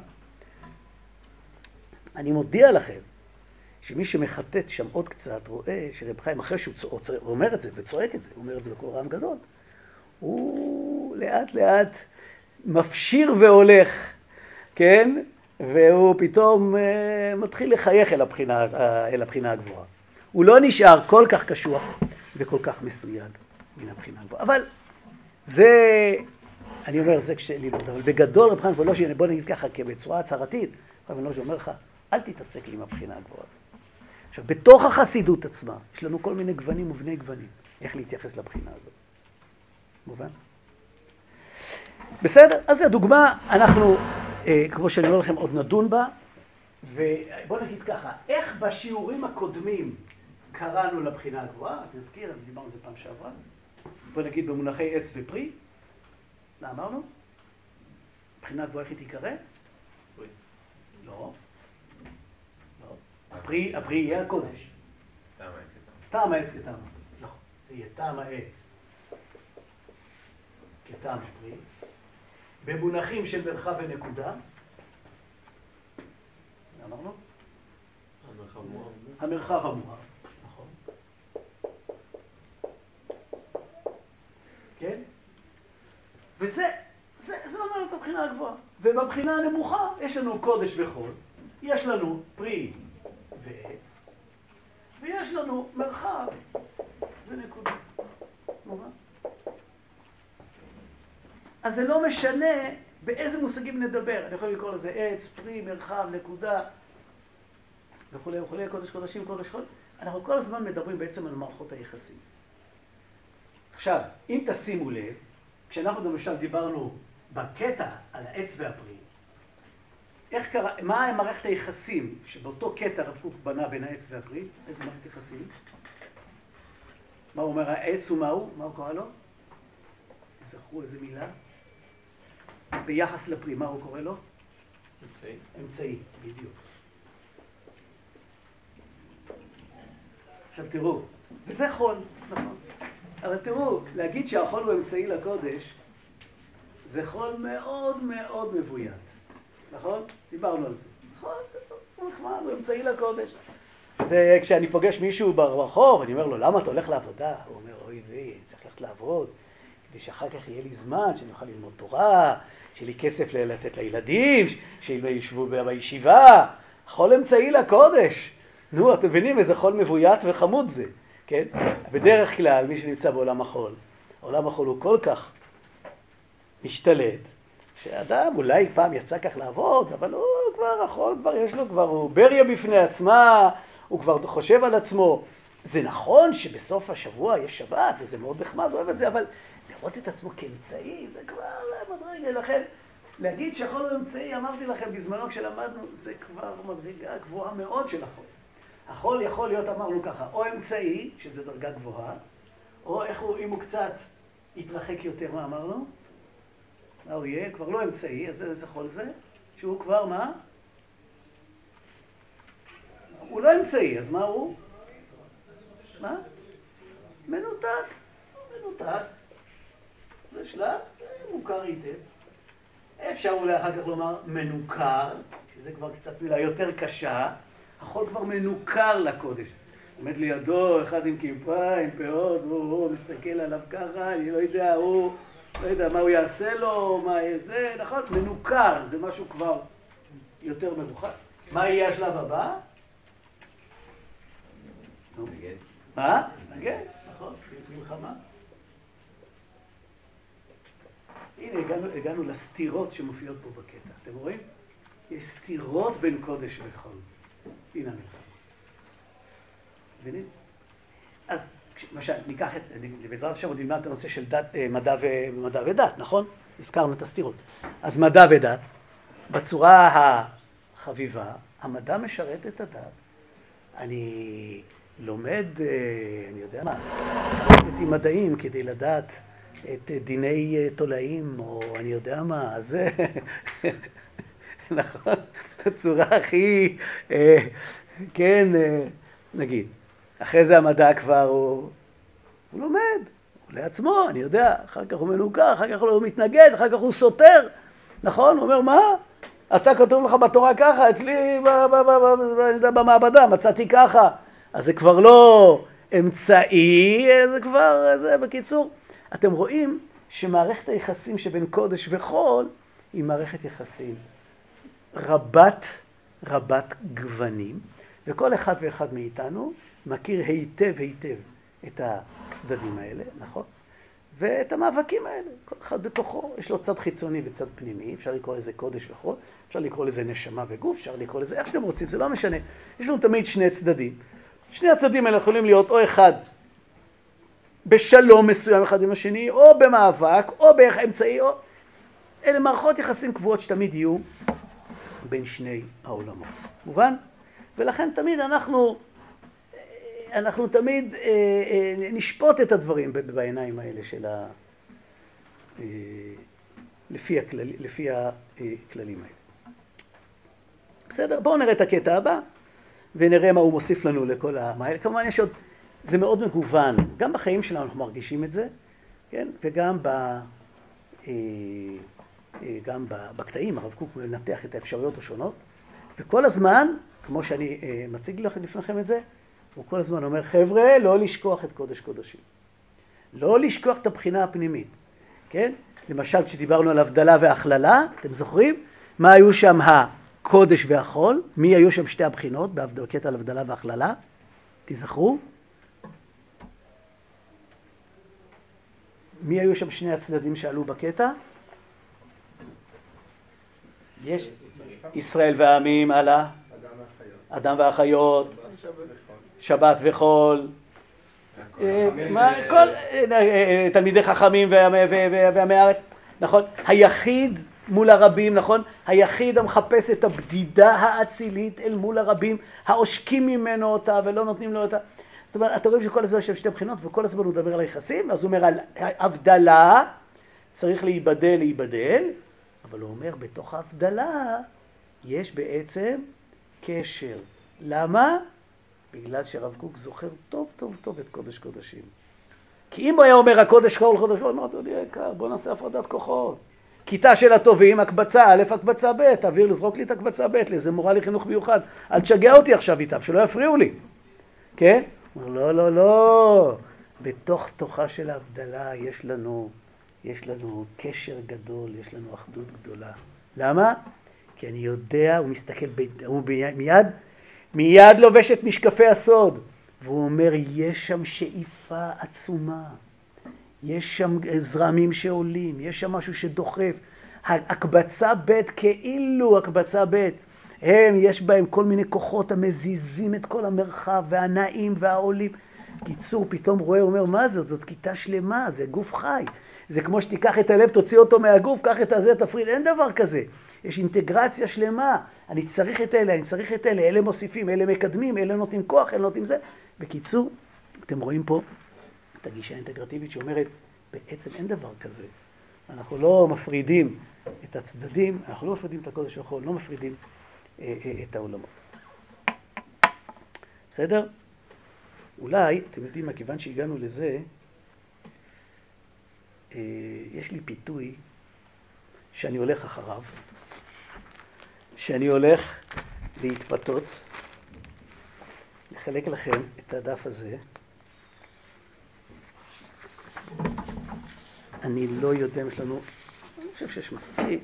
אני מודיע לכם, שמי שמחטט שם עוד קצת, רואה שרב חיים, אחרי שהוא אומר את זה וצועק את זה, הוא אומר את זה בקול רם גדול, הוא לאט לאט מפשיר והולך, כן? והוא פתאום מתחיל לחייך אל הבחינה הגבוהה. הוא לא נשאר כל כך קשוח וכל כך מסויג מן הבחינה הגבוהה. אבל זה, אני אומר, זה כשלימוד. אבל בגדול רב חיים וולוז'ין, בוא נגיד ככה, בצורה הצהרתית, רב וולוז'ין אומר לך, אל תתעסק לי עם הבחינה הגבוהה הזאת. עכשיו, בתוך החסידות עצמה, יש לנו כל מיני גוונים ובני גוונים, איך להתייחס לבחינה הזאת. מובן? בסדר? אז זו דוגמה, אנחנו, כמו שאני אומר לכם, עוד נדון בה, ובוא נגיד ככה, איך בשיעורים הקודמים קראנו לבחינה הגבוהה? נזכיר, דיברנו על זה פעם שעברה. בוא נגיד במונחי עץ ופרי. מה אמרנו? בחינה הגבוהה איך היא תיקרא? פרי. לא. הפרי יהיה הקודש. טעם העץ כטעם. טעם העץ כטעם. לא, זה יהיה טעם העץ כטעם פרי. במונחים של מרחב ונקודה. אמרנו? המרחב מואר. המרחב המואר, נכון. כן? וזה אומר את הבחינה הגבוהה. ובבחינה הנמוכה יש לנו קודש וחול, יש לנו פרי ועץ, ויש לנו מרחב ונקודה. אז זה לא משנה באיזה מושגים נדבר. אני יכול לקרוא לזה עץ, פרי, מרחב, נקודה, וכולי וכולי, קודש קודשים, קודש חול. אנחנו כל הזמן מדברים בעצם על מערכות היחסים. עכשיו, אם תשימו לב, כשאנחנו למשל דיברנו בקטע על העץ והפרי, איך קרה, מה מערכת היחסים שבאותו קטע רב קוק בנה בין העץ והפרי? איזה מערכת יחסים? מה הוא אומר, העץ הוא מהו? מה הוא קורא לו? תזכרו איזה מילה? ביחס לפרי, מה הוא קורא לו? אמצעי. אמצעי, בדיוק. עכשיו תראו, וזה חול, נכון. אבל תראו, להגיד שהחול הוא אמצעי לקודש, זה חול מאוד מאוד מבוית. נכון? דיברנו על זה. נכון, הוא נחמד, הוא אמצעי לקודש. זה כשאני פוגש מישהו ברחוב, אני אומר לו, למה אתה הולך לעבודה? הוא אומר, אוי ואי, צריך ללכת לעבוד, כדי שאחר כך יהיה לי זמן, שאני אוכל ללמוד תורה, שיהיה לי כסף לתת לילדים, שהם ישבו בישיבה. חול אמצעי לקודש. נו, אתם מבינים איזה חול מבוית וחמוד זה, כן? בדרך כלל, מי שנמצא בעולם החול, עולם החול הוא כל כך משתלט, שאדם אולי פעם יצא כך לעבוד, אבל הוא כבר, החול כבר יש לו, כבר הוא בריה בפני עצמה, הוא כבר חושב על עצמו. זה נכון שבסוף השבוע יש שבת, וזה מאוד נחמד, אוהב את זה, אבל לראות את עצמו כאמצעי, זה כבר מדרגה. לכן, להגיד שהחול הוא אמצעי, אמרתי לכם בזמנו כשלמדנו, זה כבר מדרגה גבוהה מאוד של החול. החול יכול להיות, אמרנו ככה, או אמצעי, שזה דרגה גבוהה, או איך הוא, אם הוא קצת יתרחק יותר, מה אמרנו? מה הוא יהיה? כבר לא אמצעי, אז איזה חול זה? שהוא כבר מה? הוא לא אמצעי, אז מה הוא? מה? מנותק. מנותק. זה שלב מוכר היטב. אפשר אולי אחר כך לומר מנוכר, שזה כבר קצת מילה יותר קשה. החול כבר מנוכר לקודש. עומד לידו אחד עם כיפה, עם פאות, הוא מסתכל עליו ככה, אני לא יודע, הוא לא יודע מה הוא יעשה לו, מה זה, נכון? מנוכר, זה משהו כבר יותר מרוחק. מה יהיה השלב הבא? נגד. מה? נגד, נכון, מלחמה. הנה, הגענו לסתירות שמופיעות פה בקטע. אתם רואים? יש סתירות בין קודש וחול. הנה המלחמה. מבינים? אז, למשל, ניקח את, בעזרת השם עוד נלמד את הנושא של מדע ודת, נכון? הזכרנו את הסתירות. אז מדע ודת, בצורה החביבה, המדע משרת את הדת. אני לומד, אני יודע מה, למדתי מדעים כדי לדעת את דיני תולעים, או אני יודע מה, אז זה, נכון, בצורה הכי, כן, נגיד. אחרי זה המדע כבר הוא לומד, הוא לעצמו, אני יודע, אחר כך הוא מנוכר, אחר כך הוא מתנגד, אחר כך הוא סותר, נכון? הוא אומר, מה? אתה כתוב לך בתורה ככה, אצלי במעבדה, מצאתי ככה. אז זה כבר לא אמצעי, זה כבר, זה בקיצור. אתם רואים שמערכת היחסים שבין קודש וחול היא מערכת יחסים רבת גוונים, וכל אחד ואחד מאיתנו מכיר היטב את הצדדים האלה, נכון? ואת המאבקים האלה, כל אחד בתוכו, יש לו צד חיצוני וצד פנימי, אפשר לקרוא לזה קודש וחול, אפשר לקרוא לזה נשמה וגוף, אפשר לקרוא לזה איך שאתם רוצים, זה לא משנה. יש לנו תמיד שני צדדים. שני הצדדים האלה יכולים להיות או אחד בשלום מסוים אחד עם השני, או במאבק, או באמצעי, או... אלה מערכות יחסים קבועות שתמיד יהיו בין שני העולמות. מובן? ולכן תמיד אנחנו תמיד נשפוט את הדברים בעיניים האלה של לפי הכללים האלה. בסדר? בואו נראה את הקטע הבא, ונראה מה הוא מוסיף לנו לכל המעלה. כמובן יש עוד, זה מאוד מגוון, גם בחיים שלנו אנחנו מרגישים את זה, כן? וגם גם בקטעים, הרב קוק מנתח את האפשרויות השונות, וכל הזמן, כמו שאני מציג לפניכם את זה, הוא כל הזמן אומר, חבר'ה, לא לשכוח את קודש קודשים. לא לשכוח את הבחינה הפנימית, כן? למשל, כשדיברנו על הבדלה והכללה, אתם זוכרים? מה היו שם הקודש והחול? מי היו שם שתי הבחינות בקטע על הבדלה והכללה? תזכרו? מי היו שם שני הצדדים שעלו בקטע? יש ישראל והעמים, הלאה. אדם והחיות, שבת וחול, תלמידי חכמים ועמי הארץ, נכון? היחיד מול הרבים, נכון? היחיד המחפש את הבדידה האצילית אל מול הרבים, העושקים ממנו אותה ולא נותנים לו אותה. זאת אומרת, אתה רואה שכל הזמן יש שתי בחינות, וכל הזמן הוא מדבר על היחסים, אז הוא אומר על הבדלה, צריך להיבדל, אבל הוא אומר, בתוך ההבדלה יש בעצם קשר. למה? בגלל שרב קוק זוכר טוב את קודש קודשים. כי אם הוא היה אומר הקודש כל חודש, הוא אומר, אתה יודע, בוא נעשה הפרדת כוחות. כיתה של הטובים, הקבצה א', הקבצה ב', תעביר לזרוק לי את הקבצה ב', לאיזה מורה לחינוך מיוחד. אל תשגע אותי עכשיו איתם, שלא יפריעו לי. כן? הוא אומר, לא. בתוך תוכה של ההבדלה יש לנו קשר גדול, יש לנו אחדות גדולה. למה? כי אני יודע, הוא מסתכל, הוא מיד לובש את משקפי הסוד, והוא אומר, יש שם שאיפה עצומה, יש שם זרמים שעולים, יש שם משהו שדוחף. הקבצה ב' כאילו הקבצה ב', יש בהם כל מיני כוחות המזיזים את כל המרחב, והנעים והעולים. קיצור, פתאום רואה, אומר, מה זאת? זאת כיתה שלמה, זה גוף חי. זה כמו שתיקח את הלב, תוציא אותו מהגוף, קח את הזה, תפריד, אין דבר כזה. יש אינטגרציה שלמה, אני צריך את אלה, אלה מוסיפים, אלה מקדמים, אלה נותנים כוח, אלה נותנים זה. בקיצור, אתם רואים פה את הגישה האינטגרטיבית שאומרת, בעצם אין דבר כזה. אנחנו לא מפרידים את הצדדים, אנחנו לא מפרידים את הקודש והחול, לא מפרידים את העולמות. בסדר? אולי, אתם יודעים מה, כיוון שהגענו לזה, יש לי פיתוי שאני הולך אחריו, שאני הולך להתפתות, לחלק לכם את הדף הזה. אני לא יודע אם יש לנו, אני חושב שיש מספיק.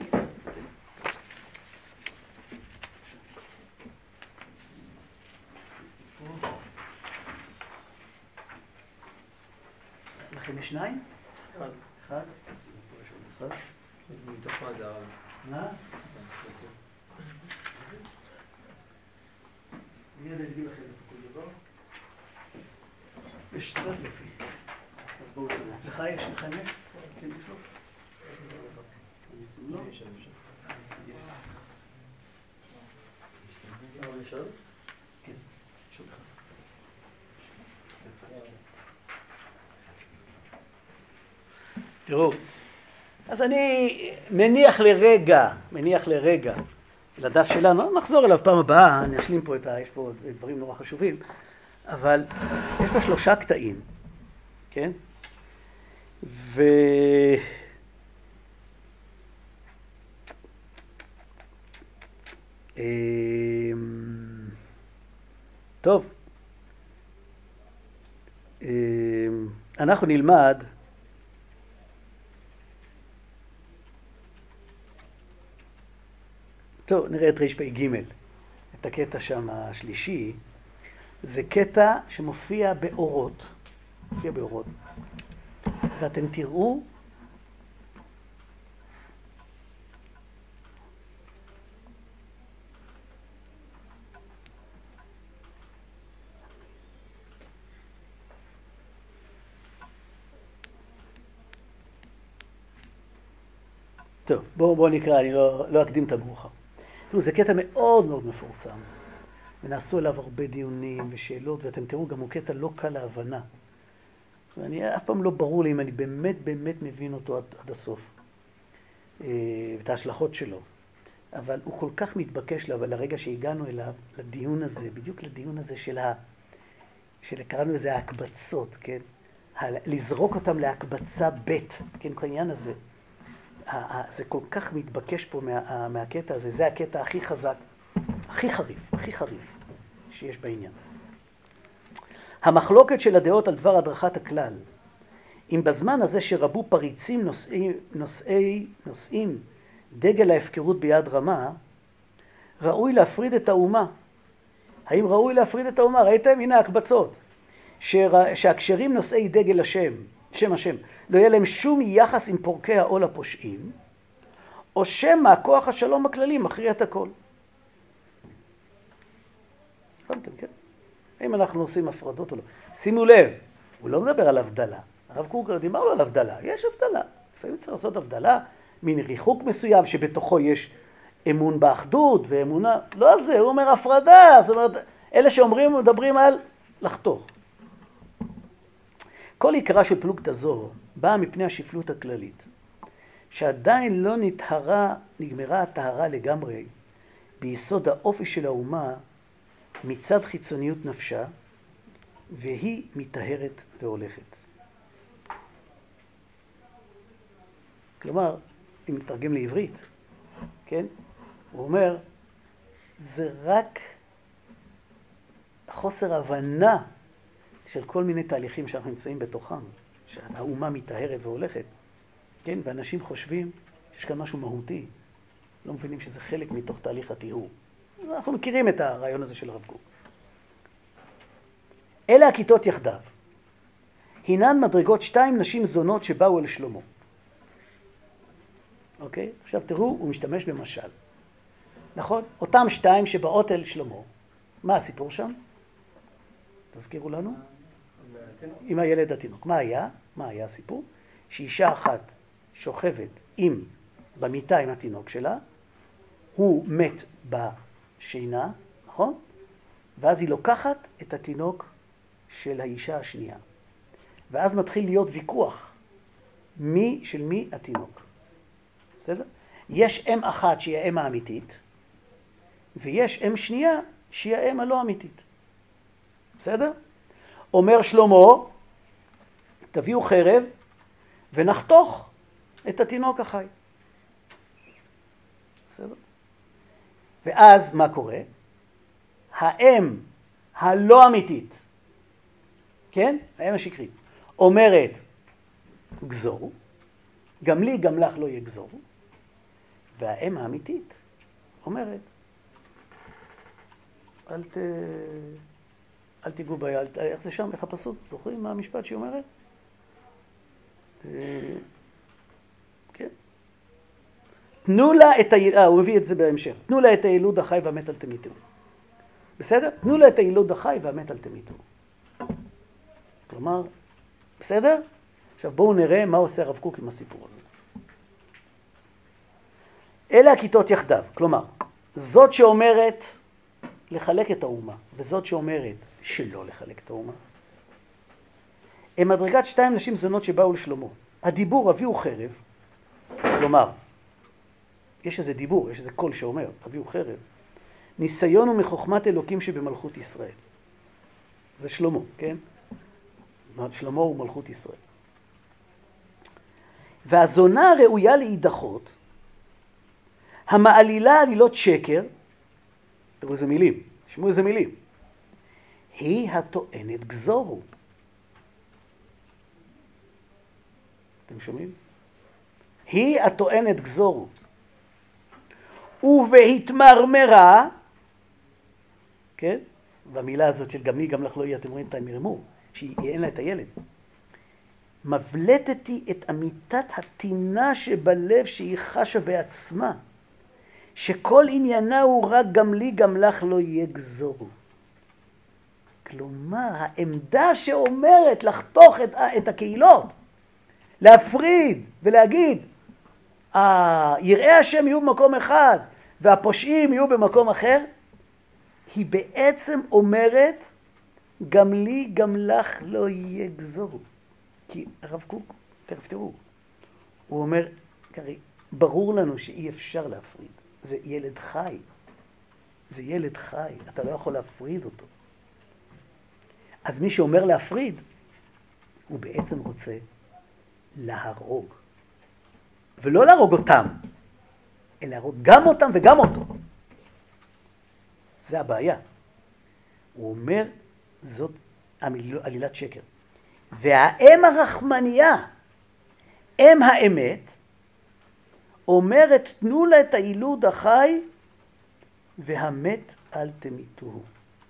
לכם יש שניים? אחד. מתוך מה זה הרב? מה? אני יודע להגיד לכם את כל דבר. יש סרט לפי. אז בואו תראו. לך יש לכם? כן, לשלוף? אני אשים לו. יש. כן, שוב לך. תראו, אז אני מניח לרגע לדף שלנו, נחזור אליו פעם הבאה, אני אשלים פה יש פה דברים נורא חשובים, אבל יש פה 3 קטעים, כן? טוב, אנחנו נלמד טוב, נראה את רפ"ג. את הקטע שם השלישי. זה קטע שמופיע באורות. מופיע באורות. ואתם תראו טוב, בואו נקרא, אני לא אקדים את המאוחר. תראו, זה קטע מאוד מאוד מפורסם. ונעשו אליו הרבה דיונים ושאלות, ואתם תראו, גם הוא קטע לא קל להבנה. ואני אף פעם לא ברור לי אם אני באמת מבין אותו עד הסוף. את ההשלכות שלו. אבל הוא כל כך מתבקש לרגע שהגענו אליו, לדיון הזה, בדיוק לדיון הזה קראנו לזה ההקבצות, כן? לזרוק אותם להקבצה ב', כן? העניין הזה. זה כל כך מתבקש פה מהקטע הזה, זה הקטע הכי חזק, הכי חריף שיש בעניין. המחלוקת של הדעות על דבר הדרכת הכלל, אם בזמן הזה שרבו פריצים נושאים דגל ההפקרות ביד רמה, ראוי להפריד את האומה. האם ראוי להפריד את האומה? ראיתם? הנה הקבצות. שהקשרים נושאי דגל שם השם, לא יהיה להם שום יחס עם פורקי העול הפושעים, או שמא כוח השלום הכללי מכריע את הכל. הבנתם, כן? האם אנחנו עושים הפרדות או לא? שימו לב, הוא לא מדבר על הבדלה. הרב קוק דיבר לו על הבדלה. יש הבדלה. לפעמים צריך לעשות הבדלה מן ריחוק מסוים שבתוכו יש אמון באחדות ואמונה. לא על זה, הוא אומר הפרדה. זאת אומרת, אלה שאומרים, מדברים על לחתוך. כל עיקרה של פלוגתא זו באה מפני השפלות הכללית, שעדיין לא נגמרה הטהרה לגמרי ביסוד האופי של האומה מצד חיצוניות נפשה, והיא מטהרת והולכת. כלומר, אם נתרגם לעברית, כן? הוא אומר, זה רק חוסר הבנה של כל מיני תהליכים שאנחנו נמצאים בתוכם, שהאומה מטהרת והולכת, כן? ואנשים חושבים שיש כאן משהו מהותי, לא מבינים שזה חלק מתוך תהליך הטיהור. אנחנו מכירים את הרעיון הזה של הרב קוק. אלה הכיתות יחדיו. הינן מדרגות 2 נשים זונות שבאו אל שלמה. אוקיי? עכשיו תראו, הוא משתמש במשל. נכון? אותם 2 שבאות אל שלמה. מה הסיפור שם? תזכירו לנו? עם הילד התינוק. מה היה? מה היה הסיפור? שאישה אחת שוכבת במיטה עם התינוק שלה, הוא מת בשינה, נכון? ואז היא לוקחת את התינוק של האישה השנייה. ואז מתחיל להיות ויכוח של מי התינוק. בסדר? יש אם אחת שהיא האם האמיתית, ויש אם שנייה שהיא האם הלא אמיתית. בסדר? אומר שלמה, תביאו חרב ונחתוך את התינוק החי. בסדר? ואז מה קורה? האם הלא אמיתית, כן? האם השקרית, אומרת, גזורו, גם לי, גם לך לא יגזורו, והאם האמיתית אומרת, אל תיגעו בה, איך זה שם, איך הפסוק? זוכרים מה המשפט שהיא אומרת? כן. תנו לה את הוא מביא את זה בהמשך. תנו לה את הילוד החי והמת אל תמיתו. בסדר? תנו לה את הילוד החי והמת אל תמיתו. כלומר, בסדר? עכשיו בואו נראה מה עושה הרב קוק עם הסיפור הזה. אלה הכיתות יחדיו. כלומר, זאת שאומרת לחלק את האומה, וזאת שאומרת שלא לחלק את האומה, הם מדרגת 2 נשים זונות שבאו לשלמה. הדיבור הביאו חרב, כלומר, יש איזה דיבור, יש איזה קול שאומר, הביאו חרב, ניסיון הוא מחוכמת אלוקים שבמלכות ישראל. זה שלמה, כן? שלמה הוא מלכות ישראל. והזונה ראויה להידחות, המעלילה עלילות שקר, תראו איזה מילים, תשמעו איזה מילים, היא הטוענת גזורו. אתם שומעים? היא הטוענת גזורו. ובהתמרמרה, כן? במילה הזאת של גם לי גם לך לא יהיה, אתם רואים את המרמור, שאין לה את הילד. מבלטתי את אמיתת התינה שבלב שהיא חשה בעצמה, שכל עניינה הוא רק גם לי גם לך לא יגזורו. כלומר, העמדה שאומרת לחתוך את הקהילות, להפריד ולהגיד, יראי השם יהיו במקום אחד והפושעים יהיו במקום אחר, היא בעצם אומרת, גם לי גם לך לא יגזורו. כי הרב קוק, תכף תראו, הוא אומר, ברור לנו שאי אפשר להפריד. זה ילד חי. זה ילד חי. אתה לא יכול להפריד אותו. אז מי שאומר להפריד, הוא בעצם רוצה להרוג. ולא להרוג אותם, אלא להרוג גם אותם וגם אותו. זה הבעיה. הוא אומר, זאת עלילת שקר. והאם הרחמניה, אם האמת, אומרת, תנו לה את הילוד החי, והמת אל תמיתוהו.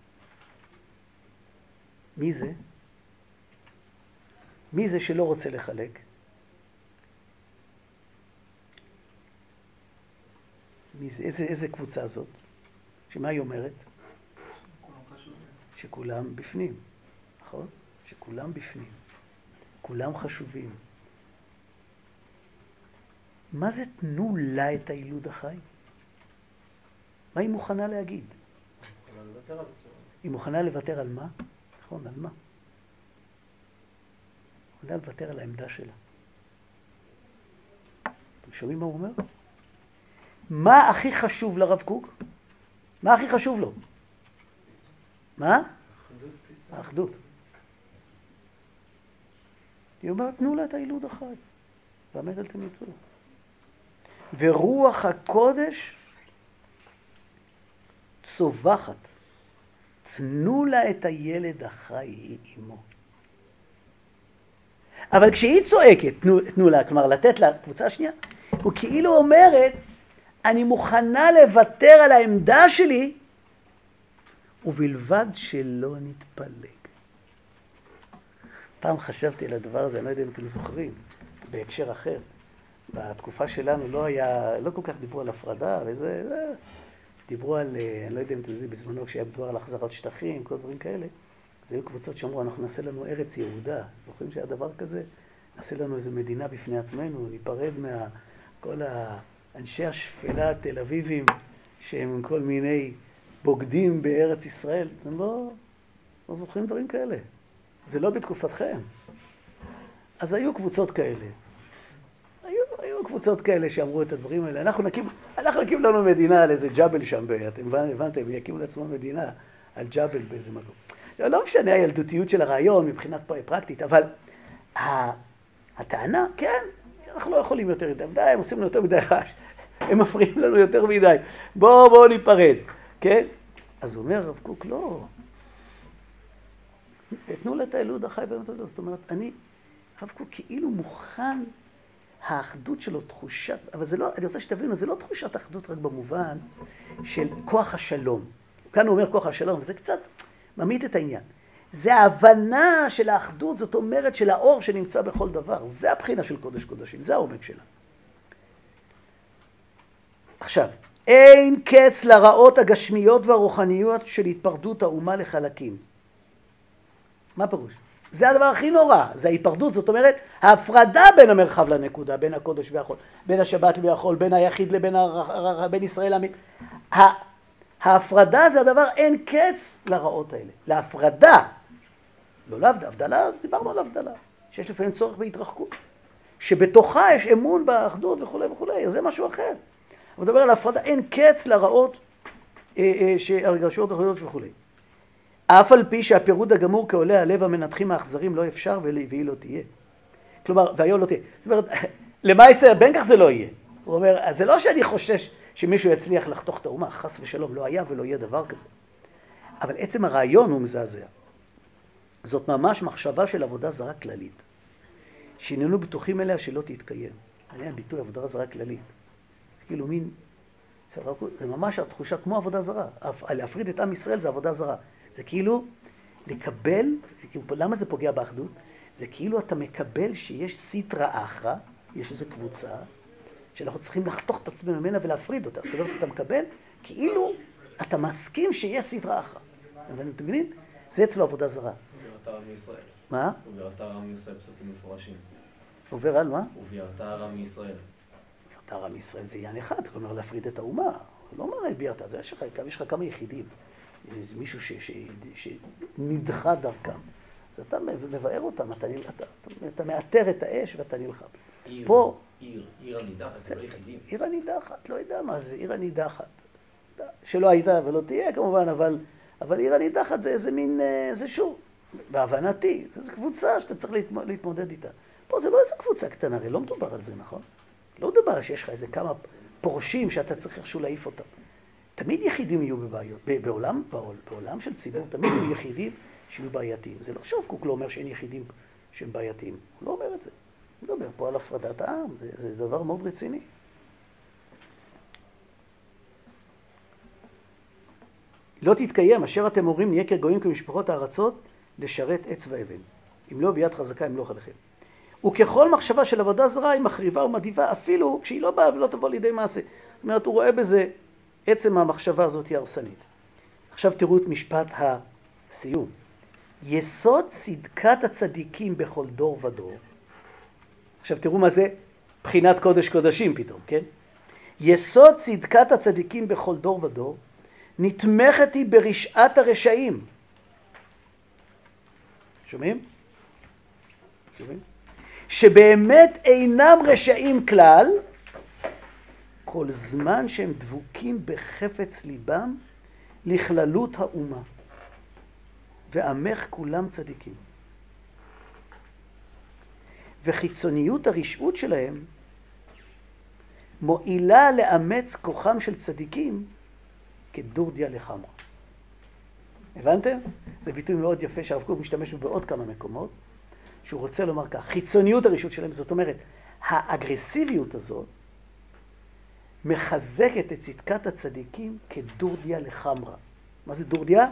מי זה? מי זה שלא רוצה לחלק? מי זה? איזה קבוצה זאת? שמה היא אומרת? שכולם בפנים, נכון? שכולם בפנים, כולם חשובים. מה זה תנו לה את הילוד החי? מה היא מוכנה להגיד? היא מוכנה לוותר על מה? נכון, על מה? היא מוכנה לוותר על העמדה שלה. אתם שומעים מה הוא אומר? מה הכי חשוב לרב קוק? מה הכי חשוב לו? מה? האחדות. היא אומרת, תנו לה את הילוד החי, והמת אל תמיתוהו. ורוח הקודש צובחת, תנו לה את הילד החי עמו. אבל כשהיא צועקת, תנו לה, כלומר לתת לה קבוצה השנייה, הוא כאילו אומרת, אני מוכנה לוותר על העמדה שלי, ובלבד שלא נתפלג. פעם חשבתי על הדבר הזה, אני לא יודע אם אתם זוכרים, בהקשר אחר. בתקופה שלנו לא כל כך דיברו על הפרדה, דיברו על, אני לא יודע אם אתם יודעים, בזמנו כשהיה מדובר על החזרת שטחים, כל דברים כאלה, אז היו קבוצות שאמרו, אנחנו נעשה לנו ארץ יהודה. זוכרים שהיה דבר כזה? נעשה לנו איזו מדינה בפני עצמנו, ניפרד כל האנשי השפלה התל אביבים, שהם כל מיני בוגדים בארץ ישראל. אתם לא זוכרים דברים כאלה. זה לא בתקופתכם. אז היו קבוצות כאלה. היו קבוצות כאלה שאמרו את הדברים האלה. אנחנו נקים לנו מדינה על איזה ג'אבל שם, אתם הבנתם, יקימו לעצמו מדינה על ג'אבל באיזה מקום. לא משנה הילדותיות של הרעיון מבחינת פרקטית, אבל הטענה, כן, אנחנו לא יכולים יותר מדי, הם עושים לנו יותר מדי רעש, הם מפריעים לנו יותר מדי, בואו ניפרד, כן? אז הוא אומר, רב קוק, לא. תנו לה את הילוד החי והמתודות, זאת אומרת, רב קוק כאילו מוכן, האחדות שלו תחושת, אבל זה לא, אני רוצה שתבינו, זה לא תחושת אחדות רק במובן של כוח השלום. כאן הוא אומר כוח השלום, וזה קצת ממית את העניין. זה ההבנה של האחדות, זאת אומרת של האור שנמצא בכל דבר. זה הבחינה של קודש קודשים, זה העומק שלה. עכשיו, אין קץ לרעות הגשמיות והרוחניות של התפרדות האומה לחלקים. מה פירוש? זה הדבר הכי נורא, זה ההיפרדות, זאת אומרת, ההפרדה בין המרחב לנקודה, בין הקודש והחול, בין השבת והחול, בין היחיד בין ישראל לעמים. ההפרדה זה הדבר, אין קץ לרעות האלה. להפרדה, לא להבדלה, אז דיברנו על הבדלה, שיש לפעמים צורך בהתרחקות, שבתוכה יש אמון באחדות וכו' וכו', זה משהו אחר. אבל מדבר על ההפרדה, אין קץ לרעות שהרגשות החיות וכו'. אף על פי שהפירוד הגמור כעולה הלב המנתחים האכזרים לא אפשר והיא לא תהיה. כלומר, והיום לא תהיה. זאת אומרת, למעשה, בין כך זה לא יהיה. הוא אומר, זה לא שאני חושש שמישהו יצליח לחתוך את האומה, חס ושלום, לא היה ולא יהיה דבר כזה. אבל עצם הרעיון הוא מזעזע. זאת ממש מחשבה של עבודה זרה כללית. שננו בטוחים אליה שלא תתקיים. עליה ביטוי עבודה זרה כללית. כאילו מין זה ממש התחושה כמו עבודה זרה. להפריד את עם ישראל זה עבודה זרה. זה כאילו לקבל, למה זה פוגע באחדות? זה כאילו אתה מקבל שיש סיטרא אחרא, יש איזו קבוצה, שאנחנו צריכים לחתוך את עצמנו ממנה ולהפריד אותה. זאת אומרת, אתה מקבל כאילו אתה מסכים שיש סיטרא אחרא. אתם מבינים? זה אצלו עבודה זרה. וביראת העם מישראל. מה? וביראת העם מישראל פסוקים מפורשים. עובר על מה? וביראת העם מישראל. ביראת העם מישראל זה עניין אחד, כלומר להפריד את האומה. לא אומר ביראת, יש לך כמה יחידים. יש מישהו שנדחה דרכם. אז אתה מבאר אותם, אתה מאתר את האש ואתה נלחם. פה... עיר הנידחת, זה לא יחידים. עיר הנידחת, לא יודע מה זה, עיר הנידחת. שלא הייתה ולא תהיה כמובן, אבל עיר הנידחת זה איזה מין, זה שוב, בהבנתי, זו קבוצה שאתה צריך להתמודד איתה. פה זה לא איזה קבוצה קטנה, הרי לא מדובר על זה, נכון? לא מדובר שיש לך איזה כמה פורשים שאתה צריך איכשהו להעיף אותם. תמיד יחידים יהיו בבעיות. בעולם של ציבור תמיד יהיו יחידים שיהיו בעייתיים. זה לא שוב קוק לא אומר שאין יחידים שהם בעייתיים. הוא לא אומר את זה. הוא מדבר פה על הפרדת העם. זה דבר מאוד רציני. לא תתקיים, אשר אתם אומרים, נהיה כגויים כמשפחות הארצות, לשרת עץ ואבן. אם לא ביד חזקה, ימלוך עליכם. וככל מחשבה של עבודה זרה, היא מחריבה ומדיבה, אפילו כשהיא לא באה ולא תבוא לידי מעשה. זאת אומרת, הוא רואה בזה, עצם המחשבה הזאת היא הרסנית. עכשיו תראו את משפט הסיום. יסוד צדקת הצדיקים בכל דור ודור. עכשיו תראו מה זה בחינת קודש קודשים פתאום, כן? יסוד צדקת הצדיקים בכל דור ודור, נתמכת היא ברשעת הרשעים. שומעים? שומעים? שבאמת אינם רשעים כלל, כל זמן שהם דבוקים בחפץ ליבם לכללות האומה. ועמך כולם צדיקים. וחיצוניות הרשעות שלהם מועילה לאמץ כוחם של צדיקים כדורדיה לחמרה. הבנתם? זה ביטוי מאוד יפה שהרב קוק משתמש בו בעוד כמה מקומות, שהוא רוצה לומר כך, חיצוניות הרשעות שלהם, זאת אומרת, האגרסיביות הזאת מחזקת את צדקת הצדיקים כדורדיה לחמרה. מה זה דורדיה?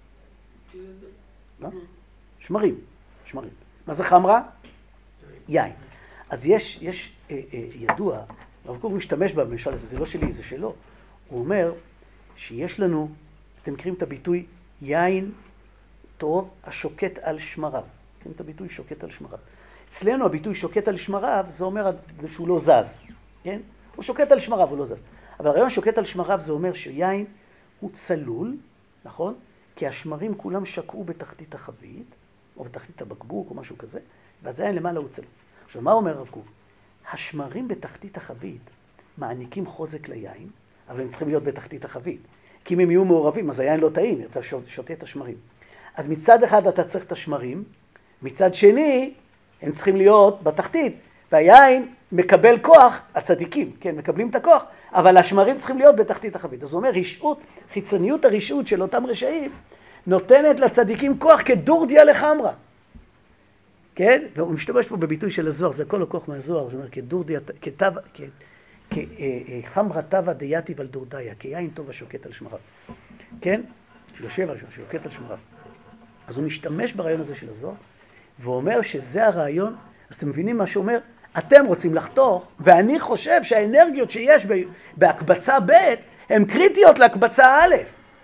שמרים. שמרים. מה זה חמרה? יין. אז יש ידוע, הרב קוק משתמש במשל הזה, זה לא שלי, זה שלו. הוא אומר שיש לנו, אתם מכירים את הביטוי יין טוב השוקט על שמריו. מכירים את הביטוי שוקט על שמריו. אצלנו הביטוי שוקט על שמריו, זה אומר שהוא לא זז. כן? הוא שוקט על שמריו, הוא לא זז. אבל הרעיון שוקט על שמריו זה אומר שיין הוא צלול, נכון? כי השמרים כולם שקעו בתחתית החבית, או בתחתית הבקבוק, או משהו כזה, ואז היין למעלה הוא צלול. עכשיו, מה אומר הרב קוק? השמרים בתחתית החבית מעניקים חוזק ליין, אבל הם צריכים להיות בתחתית החבית. כי אם הם יהיו מעורבים, אז היין לא טעים, אתה שותה את השמרים. אז מצד אחד אתה צריך את השמרים, מצד שני הם צריכים להיות בתחתית, והיין מקבל כוח, הצדיקים, כן, מקבלים את הכוח, אבל השמרים צריכים להיות בתחתית החבית. אז הוא אומר, רשעות, חיצוניות הרשעות של אותם רשעים, נותנת לצדיקים כוח כדורדיה לחמרה. כן? והוא משתמש פה בביטוי של הזוהר, זה הכל לקוח מהזוהר, זאת אומרת, כדורדיה, כחמרה טבע דייתיב על דורדיה, כיין טוב השוקט על שמריו. כן? שיושב על שוקט על שמריו. אז הוא משתמש ברעיון הזה של הזוהר, והוא אומר שזה הרעיון, אז אתם מבינים מה שהוא אומר? אתם רוצים לחתוך, ואני חושב שהאנרגיות שיש בהקבצה ב' הן קריטיות להקבצה א'.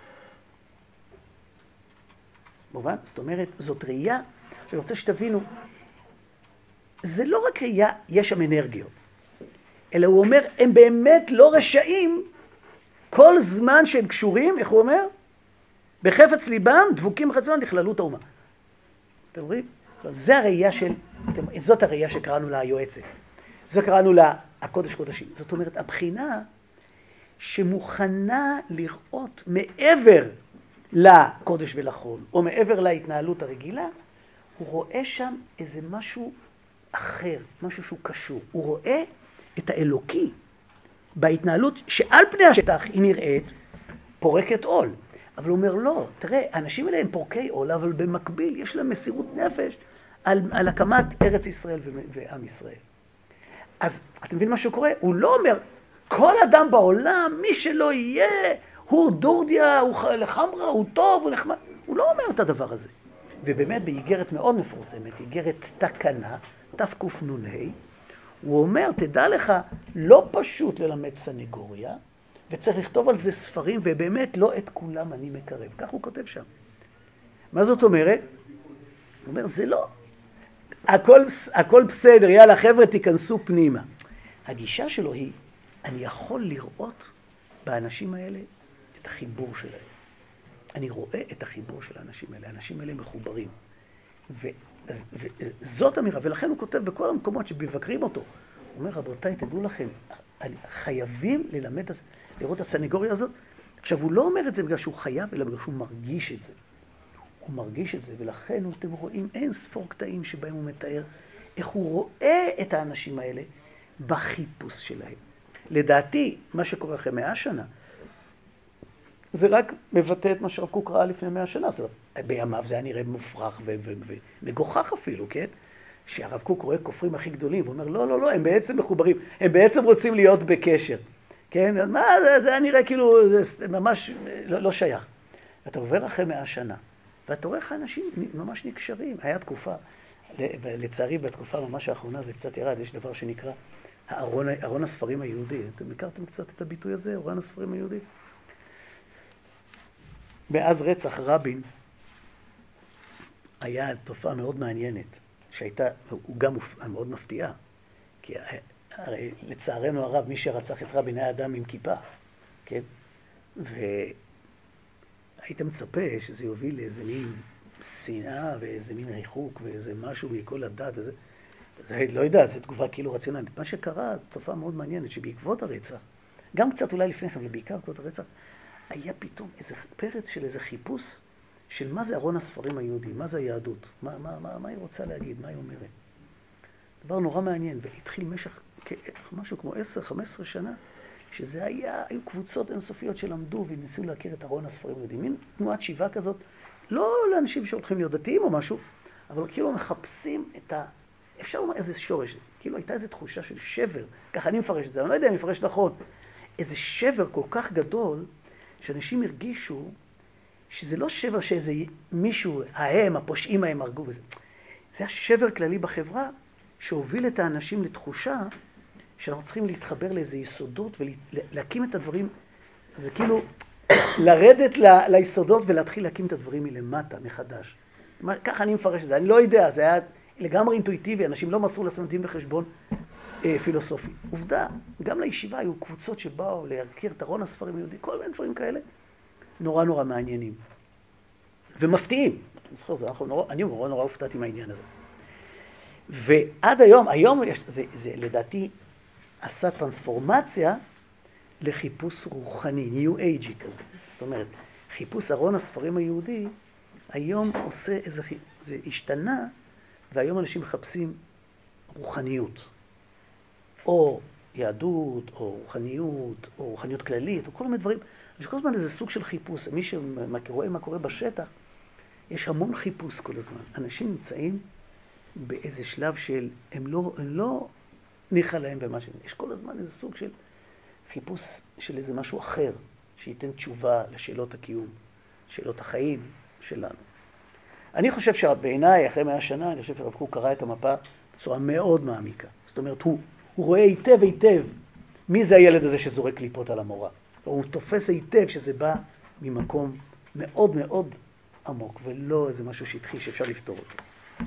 מובן? זאת אומרת, זאת ראייה, שאני רוצה שתבינו, זה לא רק ראייה, יש שם אנרגיות, אלא הוא אומר, הם באמת לא רשעים כל זמן שהם קשורים, איך הוא אומר? בחפץ ליבם, דבוקים בחצון לכללות האומה. אתם רואים? זה הראייה של, זאת הראייה שקראנו לה היועצת. זה קראנו לה הקודש קודשים. זאת אומרת, הבחינה שמוכנה לראות מעבר לקודש ולחול, או מעבר להתנהלות הרגילה, הוא רואה שם איזה משהו אחר, משהו שהוא קשור. הוא רואה את האלוקי בהתנהלות שעל פני השטח היא נראית פורקת עול. אבל הוא אומר, לא, תראה, האנשים האלה הם פורקי עול, אבל במקביל יש להם מסירות נפש על הקמת ארץ ישראל ועם ישראל. אז אתם מבינים מה שקורה? הוא לא אומר, כל אדם בעולם, מי שלא יהיה, הוא דורדיה, הוא לחמרה, הוא טוב, הוא נחמד. הוא לא אומר את הדבר הזה. ובאמת באיגרת מאוד מפורסמת, איגרת תקנה, תקנ"ה, הוא אומר, תדע לך, לא פשוט ללמד סנגוריה, וצריך לכתוב על זה ספרים, ובאמת לא את כולם אני מקרב. כך הוא כותב שם. מה זאת אומרת? הוא אומר, זה לא. הכל בסדר, יאללה, חבר'ה, תיכנסו פנימה. הגישה שלו היא, אני יכול לראות באנשים האלה את החיבור שלהם. אני רואה את החיבור של האנשים האלה. האנשים האלה מחוברים. וזאת אמירה, ולכן הוא כותב בכל המקומות שמבקרים אותו. הוא אומר, רבותיי, תדעו לכם, חייבים לראות את הסנגוריה הזאת. עכשיו, הוא לא אומר את זה בגלל שהוא חייב, אלא בגלל שהוא מרגיש את זה. הוא מרגיש את זה, ולכן אתם רואים אין ספור קטעים שבהם הוא מתאר איך הוא רואה את האנשים האלה בחיפוש שלהם. לדעתי, מה שקורה אחרי 100 שנה, זה רק מבטא את מה שהרב קוק ראה לפני 100 שנה. זאת אומרת, בימיו זה היה נראה מופרך ומגוחך אפילו, כן? שהרב קוק רואה כופרים הכי גדולים, ואומר, לא, לא, לא, הם בעצם מחוברים, הם בעצם רוצים להיות בקשר. כן? מה, זה היה נראה כאילו, זה ממש לא שייך. ואתה עובר אחרי 100 שנה, ואתה רואה איך האנשים ממש נקשרים. היה תקופה, לצערי בתקופה ממש האחרונה זה קצת ירד, יש דבר שנקרא ארון הספרים היהודי. אתם הכרתם קצת את הביטוי הזה, ארון הספרים היהודי? מאז רצח רבין היה תופעה מאוד מעניינת, שהייתה, הוא גם מאוד מפתיעה, כי הרי לצערנו הרב, מי שרצח את רבין היה אדם עם כיפה, כן? והיית מצפה שזה יוביל לאיזה מין שנאה ואיזה מין ריחוק ואיזה משהו מכל הדת וזה. זה לא יודע, זו תגובה כאילו רציונלית. מה שקרה, תופעה מאוד מעניינת, שבעקבות הרצח, גם קצת אולי לפני כן, אבל בעיקר בעקבות הרצח, היה פתאום איזה פרץ של איזה חיפוש של מה זה ארון הספרים היהודי, מה זה היהדות, מה היא רוצה להגיד, מה היא אומרת. דבר נורא מעניין, והתחיל משך משהו כמו 10-15 שנה, שזה היו קבוצות אינסופיות שלמדו וניסו להכיר את ארון הספרים היהודי. מין תנועת שיבה כזאת, לא לאנשים שהולכים להיות דתיים או משהו, אבל כאילו מחפשים את אפשר לומר איזה שורש, כאילו הייתה איזו תחושה של שבר, ככה אני מפרש את זה, אני לא יודע אם מפרש נכון, איזה שבר כל כך גדול, שאנשים הרגישו שזה לא שבר שאיזה מישהו, הפושעים ההם הרגו בזה. זה היה שבר כללי בחברה שהוביל את האנשים לתחושה שאנחנו צריכים להתחבר לאיזה יסודות ולהקים את הדברים. זה כאילו לרדת ליסודות ולהתחיל להקים את הדברים מלמטה, מחדש. ככה אני מפרש את זה, אני לא יודע, זה היה לגמרי אינטואיטיבי, אנשים לא מסרו לעצמם דין וחשבון פילוסופי. עובדה, גם לישיבה היו קבוצות שבאו להכיר את ארון הספרים היהודי, כל מיני דברים כאלה, נורא נורא מעניינים. ומפתיעים. אני זוכר, אני נורא הופתעתי מהעניין הזה. ועד היום זה לדעתי עשה טרנספורמציה לחיפוש רוחני, ניו אייג'י כזה. זאת אומרת, חיפוש ארון הספרים היהודי, היום עושה זה השתנה, והיום אנשים מחפשים רוחניות. או יהדות, או רוחניות כללית, או כל מיני דברים. יש כל הזמן איזה סוג של חיפוש. מי שרואה מה קורה בשטח, יש המון חיפוש כל הזמן. אנשים נמצאים באיזה שלב של, הם לא ניחה להם במה שהם. יש כל הזמן איזה סוג של חיפוש של איזה משהו אחר, שייתן תשובה לשאלות הקיום, שאלות החיים שלנו. אני חושב שבעיניי, אחרי 100 שנה, אני חושב שהרב קוק קרא את המפה בצורה מאוד מעמיקה. זאת אומרת, הוא רואה היטב מי זה הילד הזה שזורק קליפות על המורה. הוא תופס היטב שזה בא ממקום מאוד מאוד עמוק, ולא איזה משהו שהתחיל שאפשר לפתור אותו.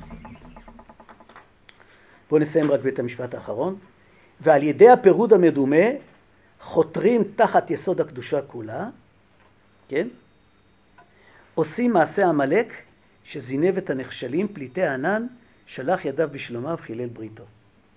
בואו נסיים רק בית המשפט האחרון. ועל ידי הפירוד המדומה, חותרים תחת יסוד הקדושה כולה, כן? עושים מעשה עמלק, שזינב את הנחשלים, פליטי הענן, שלח ידיו בשלומיו, חילל בריתו.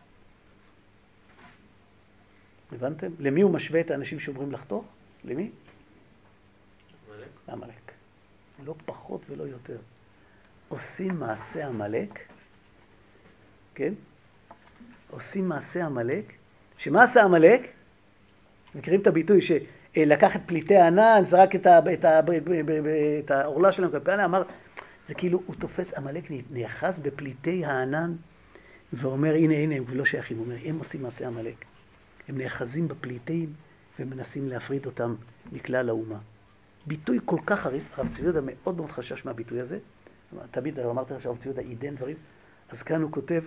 הבנתם? למי הוא משווה את האנשים שאומרים לחתוך? למי? עמלק. עמלק. לא פחות ולא יותר. עושים מעשה עמלק, כן? עושים מעשה עמלק, שמה עשה עמלק? מכירים את הביטוי שלקח את פליטי הענן, זרק את העורלה שלהם כלפי הענן, אמר, זה כאילו הוא תופס, עמלק נאחז בפליטי הענן, ואומר, הנה, הם לא שייכים, הוא אומר, הם עושים מעשה עמלק. הם נאחזים בפליטים ומנסים להפריד אותם מכלל האומה. ביטוי כל כך חריף, הרב צבי יהודה מאוד מאוד חשש מהביטוי הזה. תמיד אמרתי לך שהרב צבי יהודה עידן דברים. אז כאן הוא כותב,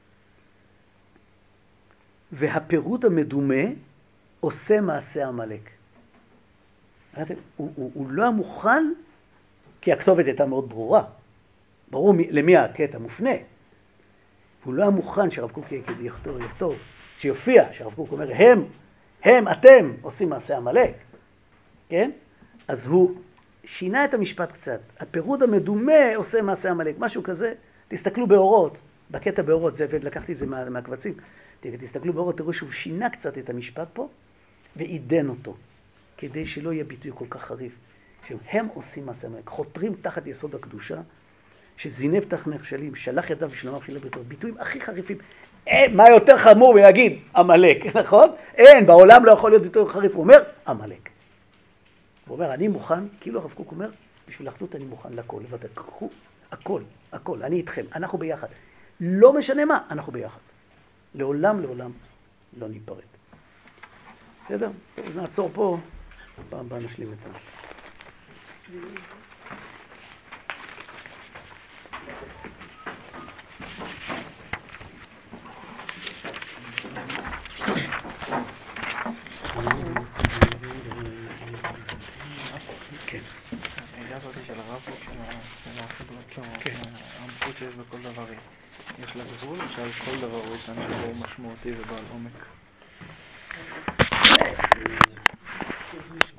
והפירוט המדומה עושה מעשה עמלק. הוא לא היה מוכן, כי הכתובת הייתה מאוד ברורה. ברור למי הקטע מופנה. הוא לא היה מוכן שהרב קוק יכתוב, שיופיע, שהרב קוק אומר, אתם עושים מעשה עמלק. כן? אז הוא שינה את המשפט קצת. הפירוט המדומה עושה מעשה עמלק. משהו כזה, תסתכלו באורות. בקטע באורות, זה לקחתי את זה מהקבצים. תסתכלו באורות, תראו שהוא שינה קצת את המשפט פה, ועידן אותו. כדי שלא יהיה ביטוי כל כך חריף. שהם עושים מעשה עמלק. חותרים תחת יסוד הקדושה, שזינב תחת נחשלים, שלח ידיו ושלמה חילה ביתו. ביטויים הכי חריפים. מה יותר חמור מלהגיד עמלק, נכון? אין, בעולם לא יכול להיות ביטוי חריף. הוא אומר, עמלק. הוא אומר, אני מוכן, כאילו הרב קוק אומר, בשביל אחדות אני מוכן לכל, לבטל. קחו, הכל, אני איתכם, אנחנו ביחד. לא משנה מה, אנחנו ביחד. לעולם לא ניפרד. בסדר? אז נעצור פה, פעם הבאה נשלים את זה. של הרב העמקות שיש בכל דבר, יש לה גבול, שעל כל דבר הוא יתן שהוא משמעותי ובעל עומק.